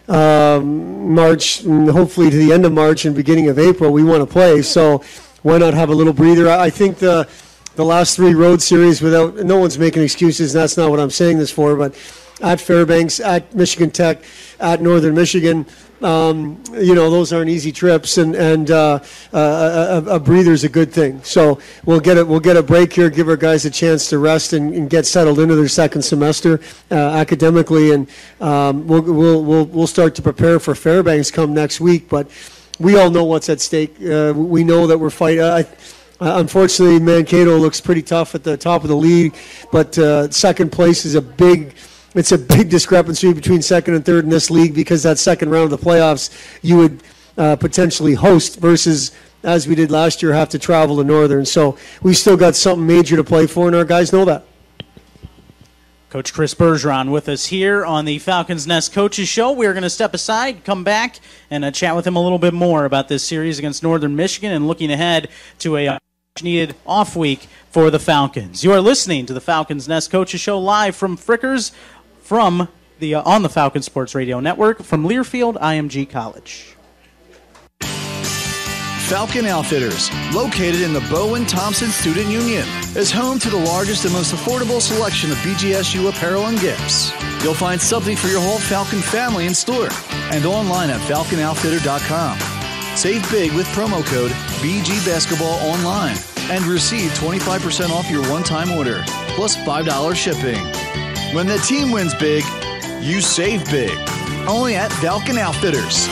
March, and hopefully to the end of March and beginning of April. We want to play, so why not have a little breather? I think the last 3 road series, without no one's making excuses, and that's not what I'm saying this for, but at Fairbanks, at Michigan Tech, at Northern Michigan, those aren't easy trips, and a breather's a good thing. So we'll get a break here, give our guys a chance to rest and get settled into their second semester academically, and we'll start to prepare for Fairbanks come next week. But we all know what's at stake. We know that we're fighting. Unfortunately, Mankato looks pretty tough at the top of the league, but second place is It's a big discrepancy between second and third in this league, because that second round of the playoffs you would potentially host versus, as we did last year, have to travel to Northern. So we still got something major to play for, and our guys know that. Coach Chris Bergeron with us here on the Falcons Nest Coaches Show. We're going to step aside, come back, and chat with him a little bit more about this series against Northern Michigan and looking ahead to a needed off week for the Falcons. You are listening to the Falcons Nest Coaches Show live from Frickers on the Falcon Sports Radio Network from Learfield IMG College. Falcon Outfitters, located in the Bowen-Thompson Student Union, is home to the largest and most affordable selection of BGSU apparel and gifts. You'll find something for your whole Falcon family in store and online at falconoutfitter.com. Save big with promo code BGBasketballOnline and receive 25% off your one-time order, plus $5 shipping. When the team wins big, you save big. Only at Falcon Outfitters.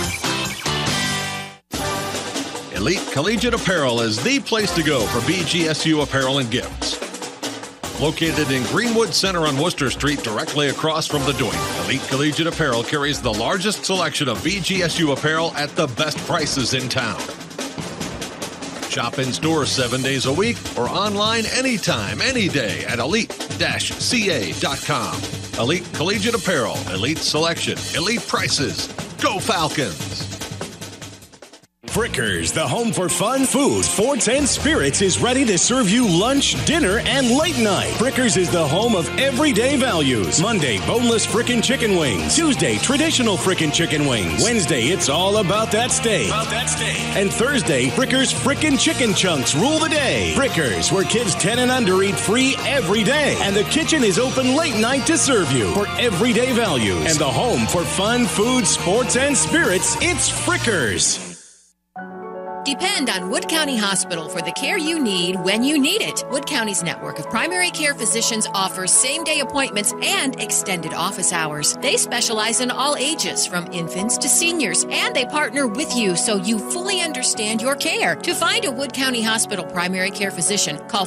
Elite Collegiate Apparel is the place to go for BGSU apparel and gifts. Located in Greenwood Center on Worcester Street, directly across from the Doink, Elite Collegiate Apparel carries the largest selection of BGSU apparel at the best prices in town. Shop in store 7 days a week or online anytime, any day at elite-ca.com. Elite Collegiate Apparel, elite selection, elite prices. Go Falcons! Frickers, the home for fun, food, sports, and spirits, is ready to serve you lunch, dinner, and late night. Frickers is the home of everyday values. Monday, boneless frickin' chicken wings. Tuesday, traditional frickin' chicken wings. Wednesday, it's all about that steak. And Thursday, Frickers frickin' chicken chunks rule the day. Frickers, where kids 10 and under eat free every day. And the kitchen is open late night to serve you for everyday values. And the home for fun, food, sports, and spirits, it's Frickers. Depend on Wood County Hospital for the care you need when you need it. Wood County's network of primary care physicians offers same-day appointments and extended office hours. They specialize in all ages, from infants to seniors, and they partner with you so you fully understand your care. To find a Wood County Hospital primary care physician, call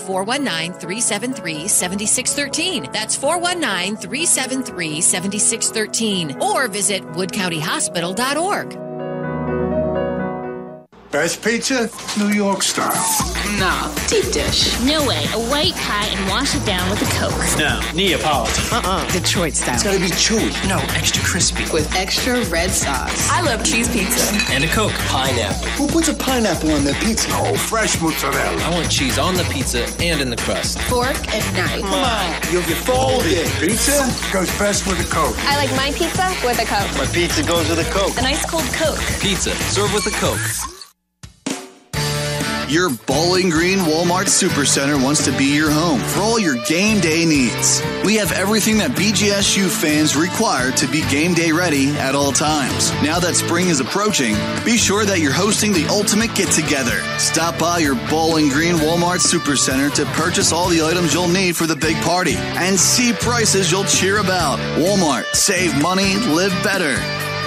419-373-7613. That's 419-373-7613. Or visit woodcountyhospital.org. Best pizza? New York style. No, deep dish. No way. A white pie and wash it down with a Coke. No, Neapolitan. Detroit style. It's gotta be chewy. No, extra crispy. With extra red sauce. I love cheese pizza. And a Coke. Pineapple. Who puts a pineapple on their pizza? Oh, fresh mozzarella. I want cheese on the pizza and in the crust. Fork and knife. Come on, you'll get folded. Pizza goes best with a Coke. I like my pizza with a Coke. My pizza goes with a Coke. A nice cold Coke. Pizza, served with a Coke. Your Bowling Green Walmart Supercenter wants to be your home for all your game day needs. We have everything that BGSU fans require to be game day ready at all times. Now that spring is approaching, be sure that you're hosting the ultimate get-together. Stop by your Bowling Green Walmart Supercenter to purchase all the items you'll need for the big party and see prices you'll cheer about. Walmart. Save money, live better.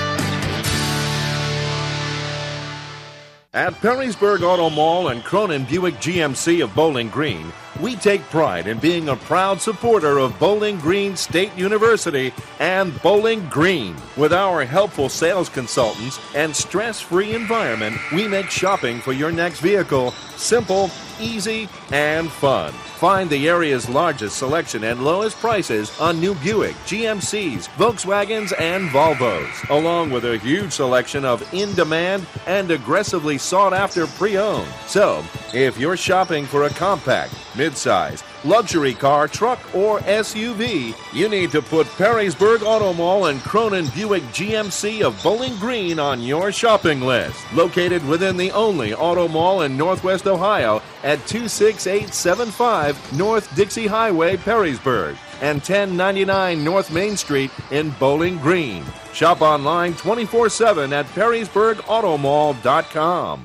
At Perrysburg Auto Mall and Cronin Buick GMC of Bowling Green, we take pride in being a proud supporter of Bowling Green State University and Bowling Green. With our helpful sales consultants and stress-free environment, we make shopping for your next vehicle simple, easy, and fun. Find the area's largest selection and lowest prices on new Buick, GMCs, Volkswagens, and Volvos, along with a huge selection of in-demand and aggressively sought-after pre-owned. So, if you're shopping for a compact, mid-size, luxury car, truck, or SUV, you need to put Perrysburg Auto Mall and Cronin Buick GMC of Bowling Green on your shopping list. Located within the only auto mall in Northwest Ohio at 26875 North Dixie Highway, Perrysburg, and 1099 North Main Street in Bowling Green. Shop online 24/7 at PerrysburgAutomall.com.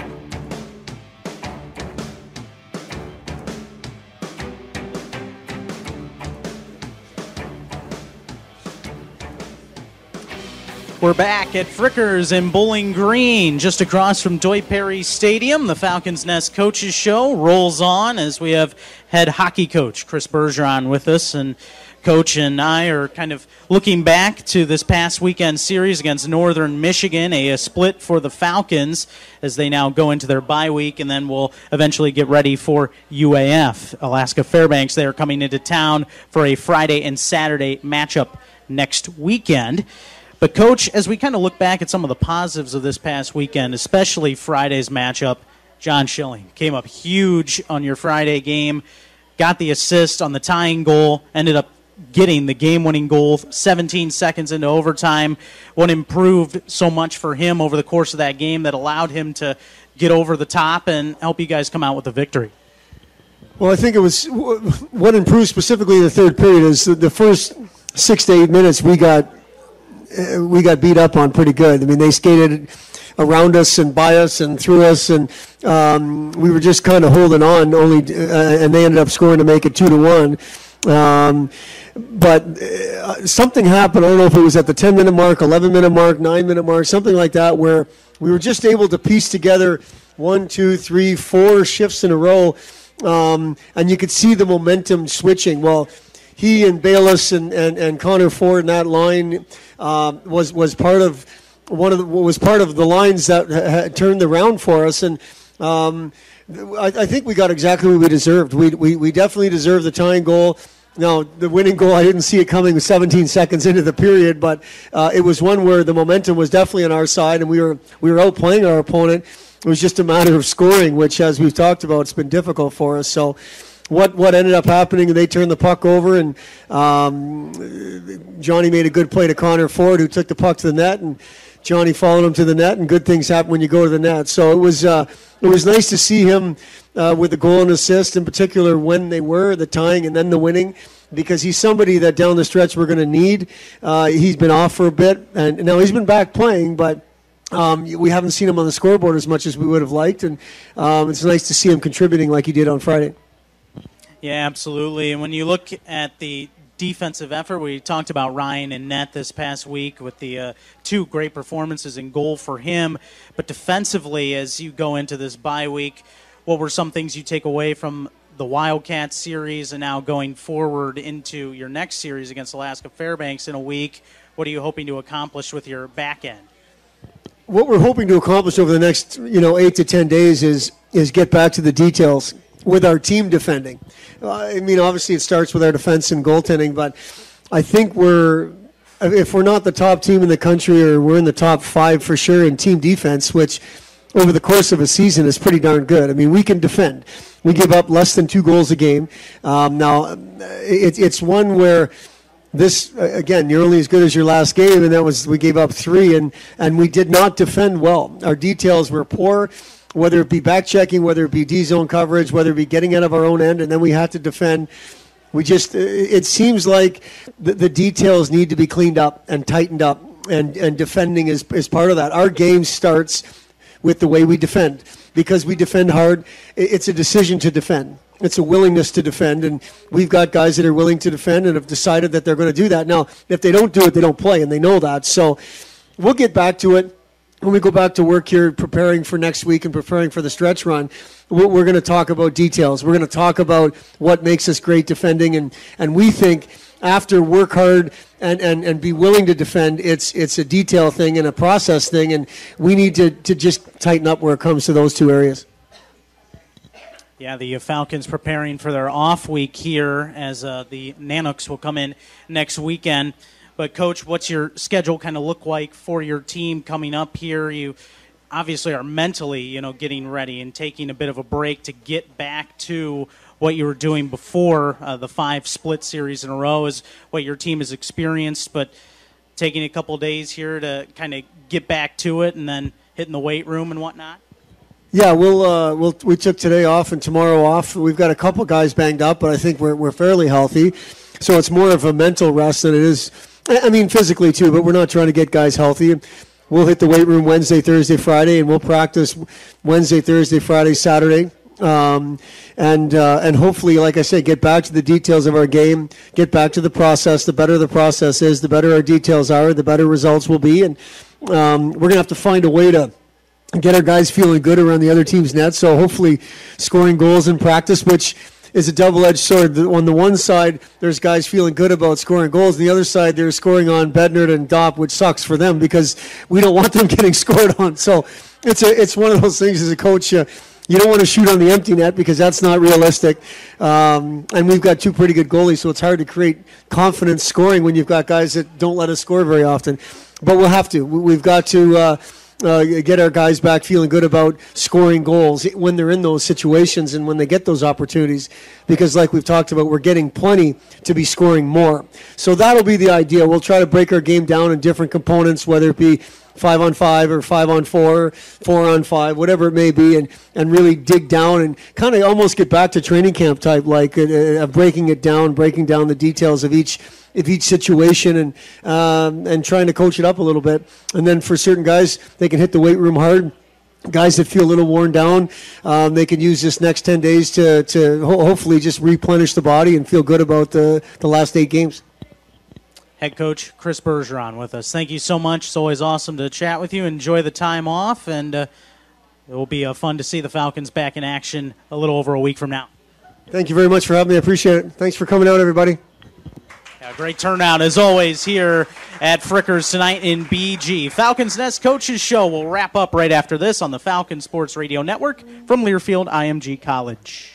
We're back at Frickers in Bowling Green, just across from Dwight Perry Stadium. The Falcons Nest Coaches Show rolls on as we have head hockey coach Chris Bergeron with us. And Coach and I are kind of looking back to this past weekend series against Northern Michigan, a split for the Falcons as they now go into their bye week, and then we'll eventually get ready for UAF. Alaska Fairbanks, they are coming into town for a Friday and Saturday matchup next weekend. But, Coach, as we kind of look back at some of the positives of this past weekend, especially Friday's matchup, John Schilling came up huge on your Friday game, got the assist on the tying goal, ended up getting the game-winning goal 17 seconds into overtime. What improved so much for him over the course of that game that allowed him to get over the top and help you guys come out with a victory? Well, I think it was what improved specifically in the third period is the first 6 to 8 minutes we got beat up on pretty good. I mean, they skated around us and by us and through us, and we were just kind of holding on. And they ended up scoring to make it 2-1. But something happened. I don't know if it was at the 10-minute mark, 11-minute mark, 9-minute mark, something like that, where we were just able to piece together 1, 2, 3, 4 shifts in a row, and you could see the momentum switching. Well, he and Bayless and Connor Ford in that line was part of the lines that had turned around for us, and I think we got exactly what we deserved. We definitely deserved the tying goal. Now, the winning goal, I didn't see it coming 17 seconds into the period, but it was one where the momentum was definitely on our side, and we were outplaying our opponent. It was just a matter of scoring, which, as we've talked about, it's been difficult for us. So what ended up happening, they turned the puck over, and Johnny made a good play to Connor Ford, who took the puck to the net, and Johnny followed him to the net, and good things happen when you go to the net. So it was nice to see him with the goal and assist, in particular when they were the tying and then the winning, because he's somebody that down the stretch we're going to need. He's been off for a bit, and now he's been back playing, but we haven't seen him on the scoreboard as much as we would have liked, and it's nice to see him contributing like he did on Friday. Yeah, absolutely. And when you look at the defensive effort, we talked about Ryan and net this past week with the 2 great performances in goal for him. But defensively, as you go into this bye week, what were some things you take away from the Wildcats series and now going forward into your next series against Alaska Fairbanks in a week? What are you hoping to accomplish with your back end? what we're hoping to accomplish over the next 8 to 10 days is get back to the details with our team defending. Obviously it starts with our defense and goaltending, but I think if we're not the top team in the country, or we're in the top 5 for sure in team defense, which over the course of a season is pretty darn good. I mean, we can defend. We give up less than 2 goals a game. Now, it's one where this, again, you're only as good as your last game, and we gave up 3, and we did not defend well. Our details were poor, whether it be back checking, whether it be D-zone coverage, whether it be getting out of our own end, and then we had to defend. It seems like the details need to be cleaned up and tightened up, and defending is part of that. Our game starts with the way we defend, because we defend hard. It's a decision to defend. It's a willingness to defend, and we've got guys that are willing to defend and have decided that they're going to do that. Now, if they don't do it, they don't play, and they know that. So we'll get back to it. When we go back to work here, preparing for next week and preparing for the stretch run, we're going to talk about details. We're going to talk about what makes us great defending, and we think after work hard and be willing to defend, it's a detail thing and a process thing, and we need to just tighten up where it comes to those 2 areas. Yeah, the Falcons preparing for their off week here, as the Nanooks will come in next weekend. But, Coach, what's your schedule kind of look like for your team coming up here? You obviously are mentally, getting ready and taking a bit of a break to get back to what you were doing before the 5 split series in a row is what your team has experienced. But taking a couple days here to kind of get back to it and then hitting the weight room and whatnot? Yeah, we took today off and tomorrow off. We've got a couple guys banged up, but I think we're fairly healthy. So it's more of a mental rest than it is, physically too, but we're not trying to get guys healthy. We'll hit the weight room Wednesday, Thursday, Friday, and we'll practice Wednesday, Thursday, Friday, Saturday. And hopefully, like I said, get back to the details of our game, get back to the process. The better the process is, the better our details are, the better results will be. And we're going to have to find a way to get our guys feeling good around the other team's net. So hopefully scoring goals in practice, which is a double-edged sword. On the one side, there's guys feeling good about scoring goals. On the other side, they're scoring on Bednard and Dopp, which sucks for them because we don't want them getting scored on. So it's one of those things as a coach. You don't want to shoot on the empty net because that's not realistic. And we've got 2 pretty good goalies, so it's hard to create confidence scoring when you've got guys that don't let us score very often. But we'll have to. We've got to get our guys back feeling good about scoring goals when they're in those situations and when they get those opportunities, because like we've talked about, we're getting plenty to be scoring more. So that'll be the idea. We'll try to break our game down in different components, whether it be 5-on-5 or 5-on-4, 4-on-5, whatever it may be, and really dig down and kind of almost get back to training camp type, like breaking down the details of each situation and trying to coach it up a little bit. And then for certain guys, they can hit the weight room hard. Guys that feel a little worn down, they can use this next 10 days to hopefully just replenish the body and feel good about the last 8 games. Head coach Chris Bergeron with us. Thank you so much. It's always awesome to chat with you. Enjoy the time off, and it will be fun to see the Falcons back in action a little over a week from now. Thank you very much for having me. I appreciate it. Thanks for coming out, everybody. Yeah, great turnout, as always, here at Frickers tonight in BG. Falcons Nest Coaches Show will wrap up right after this on the Falcon Sports Radio Network from Learfield IMG College.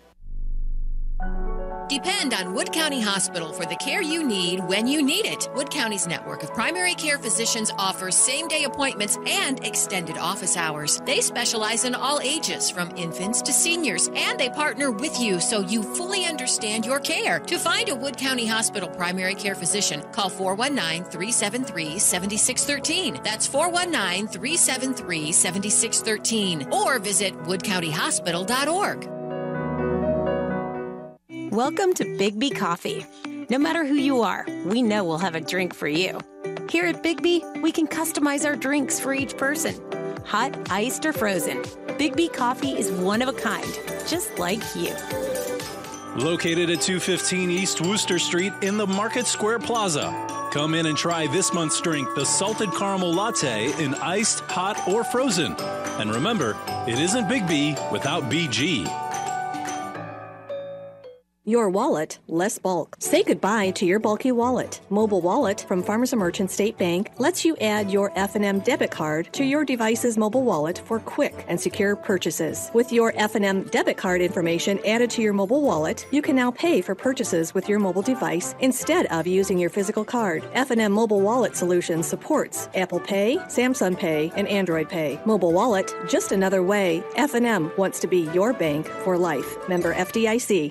Depend on Wood County Hospital for the care you need when you need it. Wood County's network of primary care physicians offers same-day appointments and extended office hours. They specialize in all ages, from infants to seniors, and they partner with you so you fully understand your care. To find a Wood County Hospital primary care physician, call 419-373-7613. That's 419-373-7613. Or visit woodcountyhospital.org. Welcome to Biggby Coffee. No matter who you are, we know we'll have a drink for you. Here at Biggby, we can customize our drinks for each person. Hot, iced, or frozen. Biggby Coffee is one of a kind, just like you. Located at 215 East Wooster Street in the Market Square Plaza. Come in and try this month's drink, the Salted Caramel Latte in iced, hot, or frozen. And remember, it isn't Biggby without BG. Your wallet, less bulk. Say goodbye to your bulky wallet. Mobile Wallet from Farmers and Merchant State Bank lets you add your F&M debit card to your device's mobile wallet for quick and secure purchases. With your F&M debit card information added to your mobile wallet, you can now pay for purchases with your mobile device instead of using your physical card. F&M Mobile Wallet Solutions supports Apple Pay, Samsung Pay, and Android Pay. Mobile Wallet, just another way. F&M wants to be your bank for life. Member FDIC.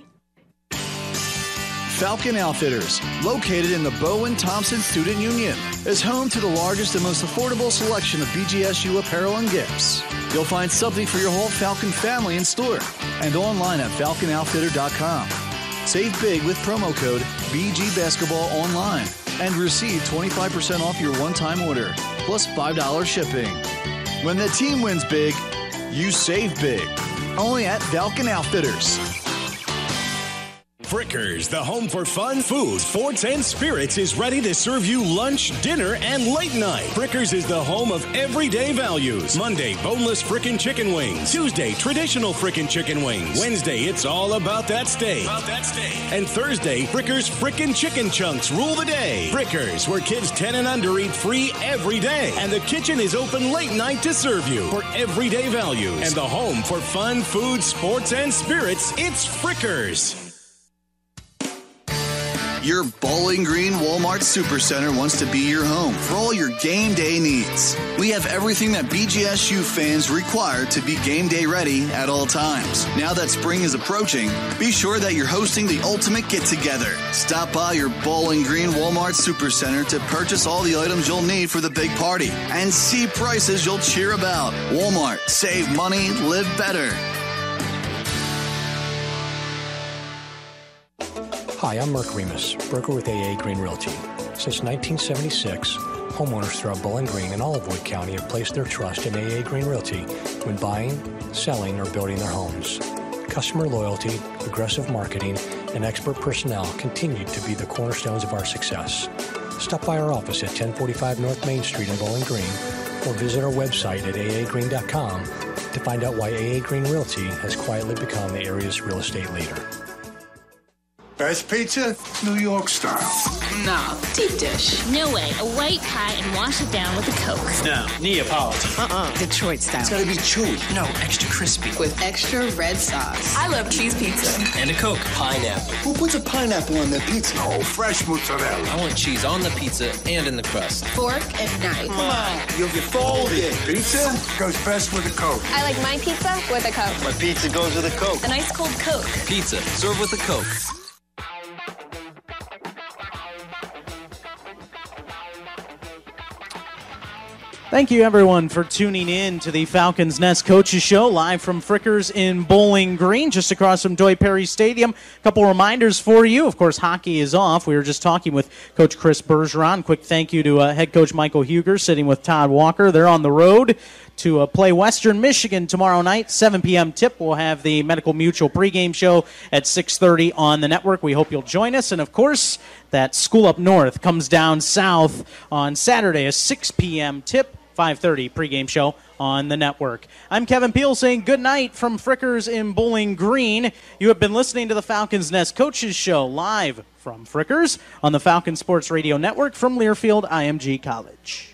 Falcon Outfitters, located in the Bowen-Thompson Student Union, is home to the largest and most affordable selection of BGSU apparel and gifts. You'll find something for your whole Falcon family in store and online at falconoutfitter.com. Save big with promo code BGBasketball online and receive 25% off your one-time order, plus $5 shipping. When the team wins big, you save big. Only at Falcon Outfitters. Frickers, the home for fun, food, sports, and spirits, is ready to serve you lunch, dinner, and late night. Frickers is the home of everyday values. Monday, boneless frickin' chicken wings. Tuesday, traditional frickin' chicken wings. Wednesday, it's all about that steak. And Thursday, Frickers frickin' chicken chunks rule the day. Frickers, where kids 10 and under eat free every day. And the kitchen is open late night to serve you for everyday values. And the home for fun, food, sports, and spirits, it's Frickers. Your Bowling Green Walmart Supercenter wants to be your home for all your game day needs. We have everything that BGSU fans require to be game day ready at all times. Now that spring is approaching, be sure that you're hosting the ultimate get-together. Stop by your Bowling Green Walmart Supercenter to purchase all the items you'll need for the big party and see prices you'll cheer about. Walmart. Save money, live better. Hi, I'm Mark Remus, broker with AA Green Realty. Since 1976, homeowners throughout Bowling Green and all of Wood County have placed their trust in AA Green Realty when buying, selling, or building their homes. Customer loyalty, aggressive marketing, and expert personnel continue to be the cornerstones of our success. Stop by our office at 1045 North Main Street in Bowling Green or visit our website at aagreen.com to find out why AA Green Realty has quietly become the area's real estate leader. Best pizza, New York style. Nah, deep dish. No way. A white pie and wash it down with a Coke. No, Neapolitan. Detroit style. It's gotta be chewy. No, extra crispy. With extra red sauce. I love cheese pizza. And a Coke. Pineapple. Who puts a pineapple on their pizza? Oh, fresh mozzarella. I want cheese on the pizza and in the crust. Fork and knife. Come on, you'll get folded. Pizza goes best with a Coke. I like my pizza with a Coke. My pizza goes with a Coke. A nice cold Coke. Pizza, serve with a Coke. Thank you, everyone, for tuning in to the Falcons Nest Coaches Show, live from Frickers in Bowling Green, just across from Doyle Perry Stadium. A couple reminders for you. Of course, hockey is off. We were just talking with Coach Chris Bergeron. Quick thank you to head coach Michael Huger, sitting with Todd Walker. They're on the road to play Western Michigan tomorrow night, 7 p.m. tip. We'll have the Medical Mutual pregame show at 6:30 on the network. We hope you'll join us. And, of course, that School Up North comes down south on Saturday, a 6 p.m. tip. 5:30 pregame show on the network. I'm Kevin Peel saying good night from Frickers in Bowling Green. You have been listening to the Falcons Nest Coaches Show live from Frickers on the Falcon Sports Radio Network from Learfield IMG College.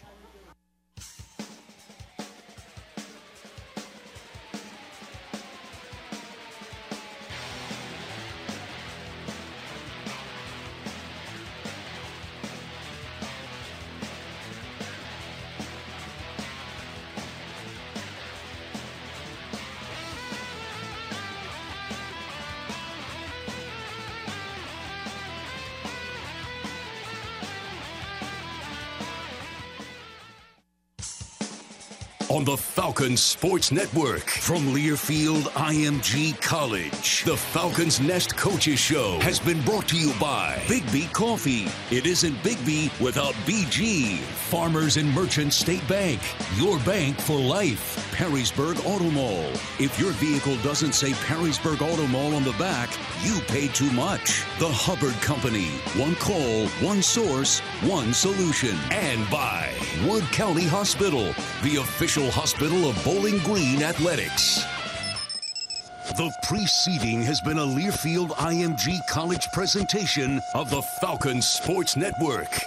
On the Falcon Sports Network from Learfield IMG College, the Falcons Nest Coaches Show has been brought to you by Big B Coffee. It isn't Big B without BG. Farmers and Merchant State Bank, your bank for life. Perrysburg Auto Mall. If your vehicle doesn't say Perrysburg Auto Mall on the back, you paid too much. The Hubbard Company. One call, one source, one solution. And by Wood County Hospital, the official hospital of Bowling Green Athletics. The preceding has been a Learfield IMG College presentation of the Falcons Sports Network.